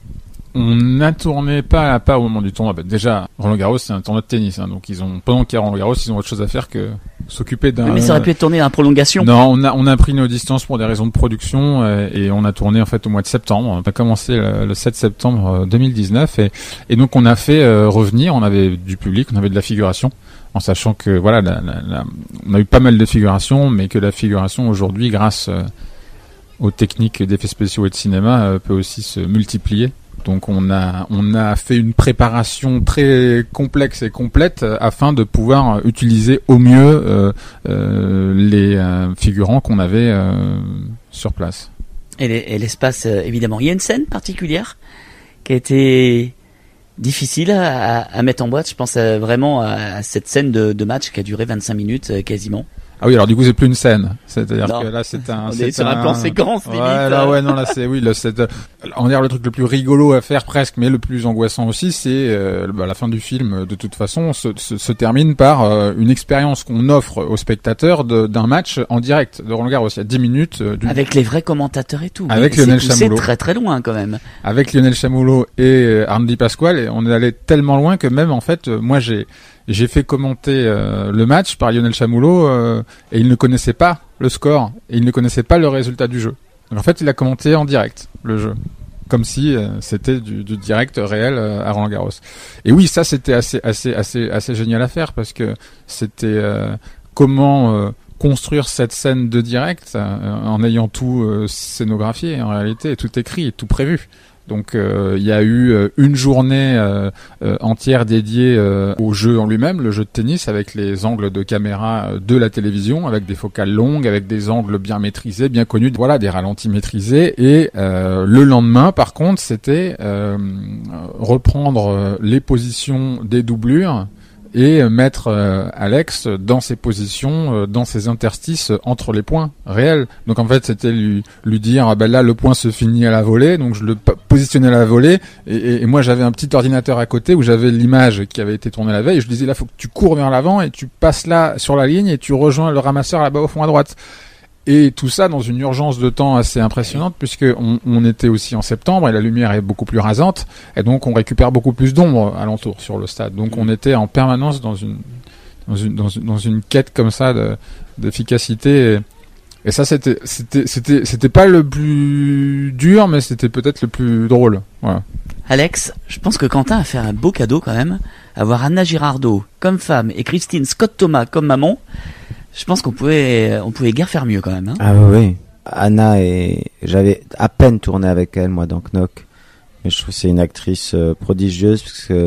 On a tourné pas à pas au moment du tournoi. Bah, déjà, Roland Garros, c'est un tournoi de tennis, hein, donc ils ont, pendant qu'il y a Roland Garros, ils ont autre chose à faire que s'occuper d'un. Oui, mais ça aurait pu être tourné en prolongation. Non, on a, on a pris nos distances pour des raisons de production, euh, et on a tourné, en fait, au mois de septembre. On a commencé le, le sept septembre deux mille dix-neuf, et, et donc on a fait euh, revenir, on avait du public, on avait de la figuration, en sachant que, voilà, la, la, la, on a eu pas mal de figuration, mais que la figuration aujourd'hui, grâce euh, aux techniques d'effets spéciaux et de cinéma, euh, peut aussi se multiplier. Donc on a on a fait une préparation très complexe et complète euh, afin de pouvoir utiliser au mieux euh, euh, les euh, figurants qu'on avait euh, sur place. Et, les, et l'espace, euh, évidemment. Il y a une scène particulière qui a été difficile à, à mettre en boîte. Je pense euh, vraiment à cette scène de, de match qui a duré vingt-cinq minutes euh, quasiment. Ah oui, alors du coup c'est plus une scène, c'est-à-dire non. que là c'est un, on c'est est sur un... un plan séquence limite. Ouais, là ouais non là c'est oui le c'est on va dire le truc le plus rigolo à faire presque, mais le plus angoissant aussi, c'est euh, bah, la fin du film de toute façon se, se, se termine par euh, une expérience qu'on offre aux spectateurs de, d'un match en direct de Roland Garros. Il y a dix minutes euh, d'une... avec les vrais commentateurs et tout. Avec Lionel Chamoulot. C'est très très loin quand même. Avec Lionel Chamoulot et euh, Andy Pasquale, et on est allé tellement loin que même en fait euh, moi j'ai J'ai fait commenter euh, le match par Lionel Chamoulot euh, et il ne connaissait pas le score et il ne connaissait pas le résultat du jeu. Donc en fait, il a commenté en direct le jeu, comme si euh, c'était du, du direct réel euh, à Roland Garros. Et oui, ça c'était assez assez assez assez génial à faire parce que c'était euh, comment euh, construire cette scène de direct euh, en ayant tout euh, scénographié en réalité, tout écrit et tout prévu. Donc il euh, y a eu euh, une journée euh, euh, entière dédiée euh, au jeu en lui-même, le jeu de tennis, avec les angles de caméra euh, de la télévision, avec des focales longues, avec des angles bien maîtrisés, bien connus, voilà, des ralentis maîtrisés. Et euh, le lendemain, par contre, c'était euh, reprendre euh, les positions des doublures et mettre euh, Alex dans ses positions, euh, dans ses interstices euh, entre les points réels. Donc en fait, c'était lui lui dire ah ben là le point se finit à la volée, donc je le p- positionnais à la volée et, et, et moi j'avais un petit ordinateur à côté où j'avais l'image qui avait été tournée la veille et je disais là faut que tu cours vers l'avant et tu passes là sur la ligne et tu rejoins le ramasseur là-bas au fond à droite. Et tout ça dans une urgence de temps assez impressionnante puisque on, on était aussi en septembre et la lumière est beaucoup plus rasante et donc on récupère beaucoup plus d'ombre alentour sur le stade. Donc on était en permanence dans une dans une dans une, dans une quête comme ça de d'efficacité et, et ça c'était c'était c'était c'était pas le plus dur mais c'était peut-être le plus drôle. Voilà. Alex, je pense que Quentin a fait un beau cadeau quand même, avoir Anna Girardot comme femme et Christine Scott Thomas comme maman. Je pense qu'on pouvait, on pouvait guère faire mieux quand même. Hein. Ah oui, Anna et j'avais à peine tourné avec elle moi dans Knock, mais je trouve que c'est une actrice euh, prodigieuse parce que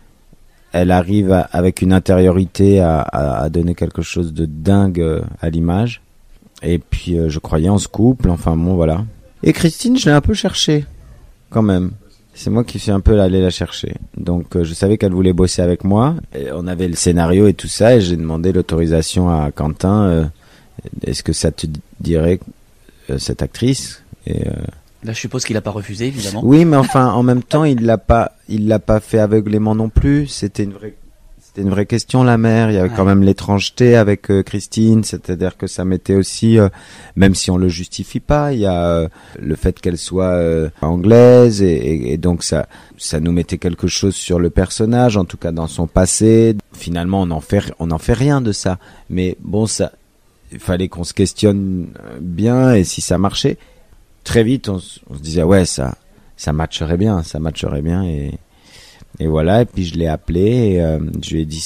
elle arrive à, avec une intériorité à, à, à donner quelque chose de dingue euh, à l'image. Et puis euh, je croyais en ce couple, enfin bon voilà. Et Christine, je l'ai un peu cherchée quand même. C'est moi qui suis un peu allé la chercher. Donc euh, je savais qu'elle voulait bosser avec moi. Et on avait le scénario et tout ça. Et j'ai demandé l'autorisation à Quentin. Euh, est-ce que ça te dirait euh, cette actrice et, euh... Là, je suppose qu'il n'a pas refusé, évidemment. Oui, mais enfin, en même temps, il l'a pas, il l'a pas fait aveuglément non plus. C'était une vraie, c'était une vraie question, la mère. Il y avait ouais. quand même l'étrangeté avec euh, Christine. C'est-à-dire que ça mettait aussi, euh, même si on le justifie pas, il y a euh, le fait qu'elle soit euh, anglaise et, et, et donc ça, ça nous mettait quelque chose sur le personnage, en tout cas dans son passé. Finalement, on n'en fait, on n'en fait rien de ça. Mais bon, ça, il fallait qu'on se questionne bien et si ça marchait. Très vite, on, on se disait ouais, ça, ça matcherait bien, ça matcherait bien et et voilà. Et puis je l'ai appelé, et, euh, je lui ai dit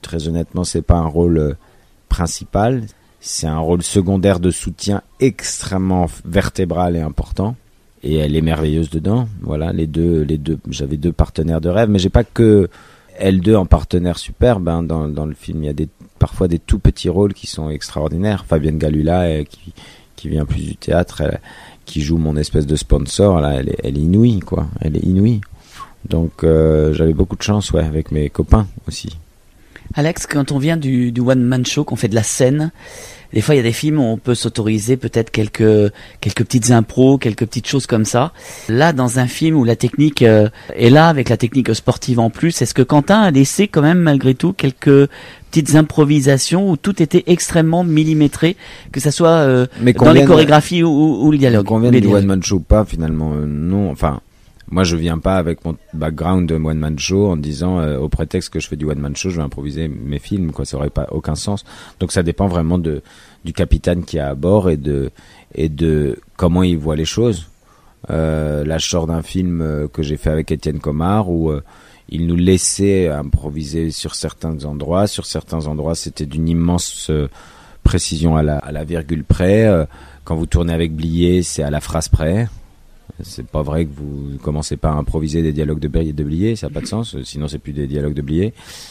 très honnêtement, c'est pas un rôle euh, principal. C'est un rôle secondaire de soutien extrêmement vertébral et important. Et elle est merveilleuse dedans. Voilà, les deux, les deux, j'avais deux partenaires de rêve, mais j'ai pas que elles deux en partenaire superbe. Hein. Dans, dans le film, il y a des, parfois des tout petits rôles qui sont extraordinaires. Fabienne Galula, elle, qui, qui vient plus du théâtre, elle, qui joue mon espèce de sponsor, là, elle est, elle est inouïe, quoi. Elle est inouïe. Donc, euh, j'avais beaucoup de chance, ouais, avec mes copains aussi. Alex, quand on vient du, du one-man show, qu'on fait de la scène, des fois il y a des films où on peut s'autoriser peut-être quelques quelques petites impros, quelques petites choses comme ça. Là, dans un film où la technique euh, est là, avec la technique sportive en plus, est-ce que Quentin a laissé quand même malgré tout quelques petites improvisations où tout était extrêmement millimétré, que ça soit euh, dans les chorégraphies ou, ou, ou le dialogue? Qu'on vienne du one-man show pas, finalement, euh, non, enfin... Moi, je viens pas avec mon background de one-man show en disant, euh, au prétexte que je fais du one-man show, je vais improviser mes films, quoi. Ça aurait pas aucun sens. Donc, ça dépend vraiment de, du capitaine qui est à bord et de, et de comment il voit les choses. Euh, là, je sors d'un film euh, que j'ai fait avec Étienne Comard où euh, il nous laissait improviser sur certains endroits. Sur certains endroits, c'était d'une immense euh, précision à la, à la virgule près. Euh, quand vous tournez avec Blier, c'est à la phrase près. C'est pas vrai que vous commencez pas à improviser des dialogues de Blier, ça n'a pas de sens, sinon c'est plus des dialogues de Blier.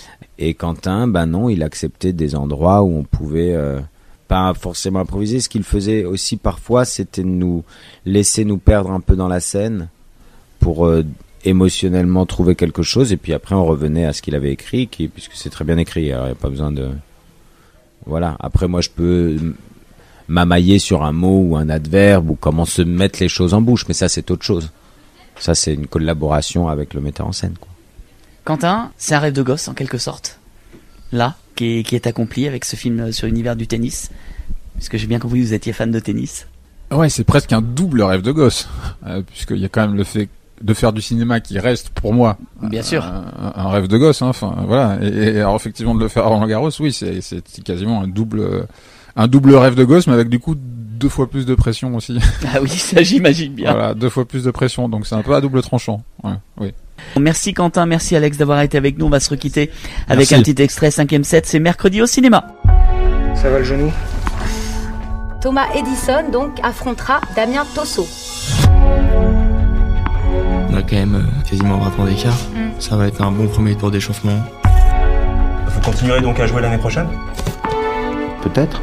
Et Quentin, ben non, il acceptait des endroits où on pouvait euh, pas forcément improviser. Ce qu'il faisait aussi parfois, c'était nous laisser nous perdre un peu dans la scène pour euh, émotionnellement trouver quelque chose, et puis après on revenait à ce qu'il avait écrit, qui, puisque c'est très bien écrit, alors il n'y a pas besoin de... Voilà, après moi je peux... m'amailler sur un mot ou un adverbe ou comment se mettre les choses en bouche, mais ça c'est autre chose. Ça c'est une collaboration avec le metteur en scène, quoi. Quentin, c'est un rêve de gosse en quelque sorte, là, qui est, qui est accompli avec ce film sur l'univers du tennis, puisque j'ai bien compris que vous étiez fan de tennis. Ouais, c'est presque un double rêve de gosse, euh, puisqu'il y a quand même le fait de faire du cinéma qui reste pour moi bien un, sûr un, un rêve de gosse, hein, enfin voilà, et, et alors effectivement de le faire à Roland Garros, oui, c'est, c'est quasiment un double... Un double rêve de gosse, mais avec du coup deux fois plus de pression aussi. Ah oui, ça j'imagine bien. Voilà, deux fois plus de pression, donc c'est un peu à double tranchant. Ouais, oui. Merci Quentin, merci Alex d'avoir été avec nous. On va se requitter avec Merci. un petit extrait cinquième set. C'est mercredi au cinéma. Ça va le genou? Thomas Edison donc affrontera Damien Tosso. On a quand même euh, quasiment vingt ans d'écart. Mm. Ça va être un bon premier tour d'échauffement. Vous continuerez donc à jouer l'année prochaine? Peut-être.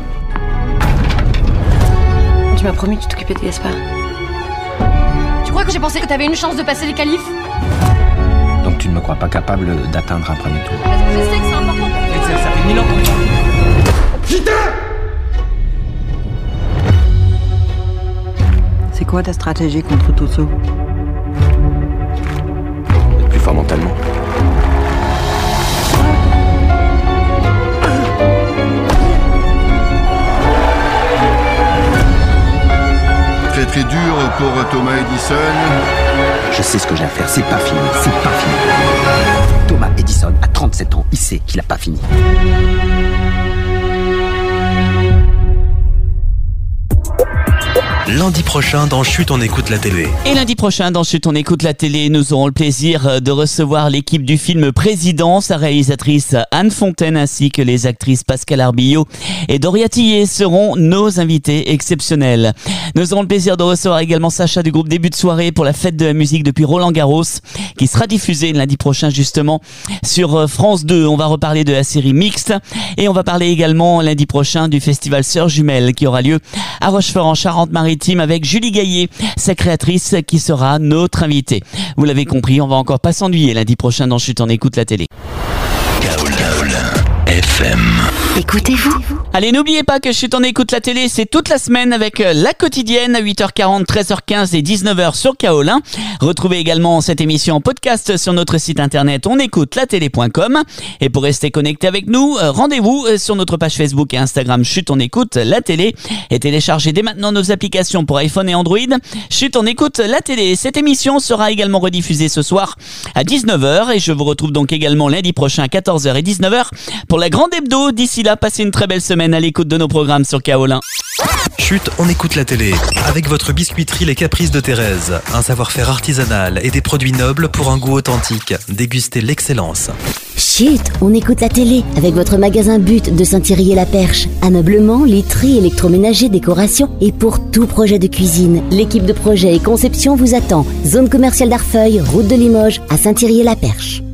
Tu m'as promis que tu t'occupais de Gaspard. Tu crois que j'ai pensé que t'avais une chance de passer les qualifs? Donc tu ne me crois pas capable d'atteindre un premier tour? Je sais que c'est important pour toi. Ça, ça fait mille ans qu'on... Putain! C'est quoi ta stratégie contre Tosso? Être plus fort mentalement. Très très dur pour Thomas Edison. Je sais ce que j'ai à faire, c'est pas fini, c'est pas fini. Thomas Edison a trente-sept ans, il sait qu'il a pas fini. Lundi prochain dans Chut, on écoute la télé. Et lundi prochain dans Chut, on écoute la télé, nous aurons le plaisir de recevoir l'équipe du film Président, sa réalisatrice Anne Fontaine ainsi que les actrices Pascal Arbillot et Doria Tillet seront nos invités exceptionnels. Nous aurons le plaisir de recevoir également Sacha du groupe Début de soirée pour la fête de la musique depuis Roland Garros qui sera diffusée lundi prochain justement sur France deux. On va reparler de la série Mixte et on va parler également lundi prochain du festival Sœurs Jumelles qui aura lieu à Rochefort en Charente-Maritime avec Julie Gaillet, sa créatrice qui sera notre invitée. Vous l'avez compris, on va encore pas s'ennuyer lundi prochain dans Chut, on écoute la télé. F M. Écoutez-vous. Allez, n'oubliez pas que Chut, on écoute la télé, c'est toute la semaine avec la quotidienne à huit heures quarante, treize heures quinze et dix-neuf heures sur Kaolin. Retrouvez également cette émission en podcast sur notre site internet onécoutelatélé point com. Et pour rester connecté avec nous, rendez-vous sur notre page Facebook et Instagram Chut, on écoute la télé. Et téléchargez dès maintenant nos applications pour iPhone et Android. Chut, on écoute la télé. Cette émission sera également rediffusée ce soir à dix-neuf heures. Et je vous retrouve donc également lundi prochain à quatorze heures et dix-neuf heures pour la grande hebdo. D'ici là, passez une très belle semaine à l'écoute de nos programmes sur Kaolin. Chut, on écoute la télé. Avec votre biscuiterie Les Caprices de Thérèse. Un savoir-faire artisanal et des produits nobles pour un goût authentique. Dégustez l'excellence. Chut, on écoute la télé avec votre magasin But de Saint-Thierry-et-la-Perche. Ameublement, literie, électroménager, décoration et pour tout projet de cuisine. L'équipe de projet et conception vous attend. Zone commerciale d'Arfeuil, route de Limoges, à Saint-Thierry-et-la-Perche.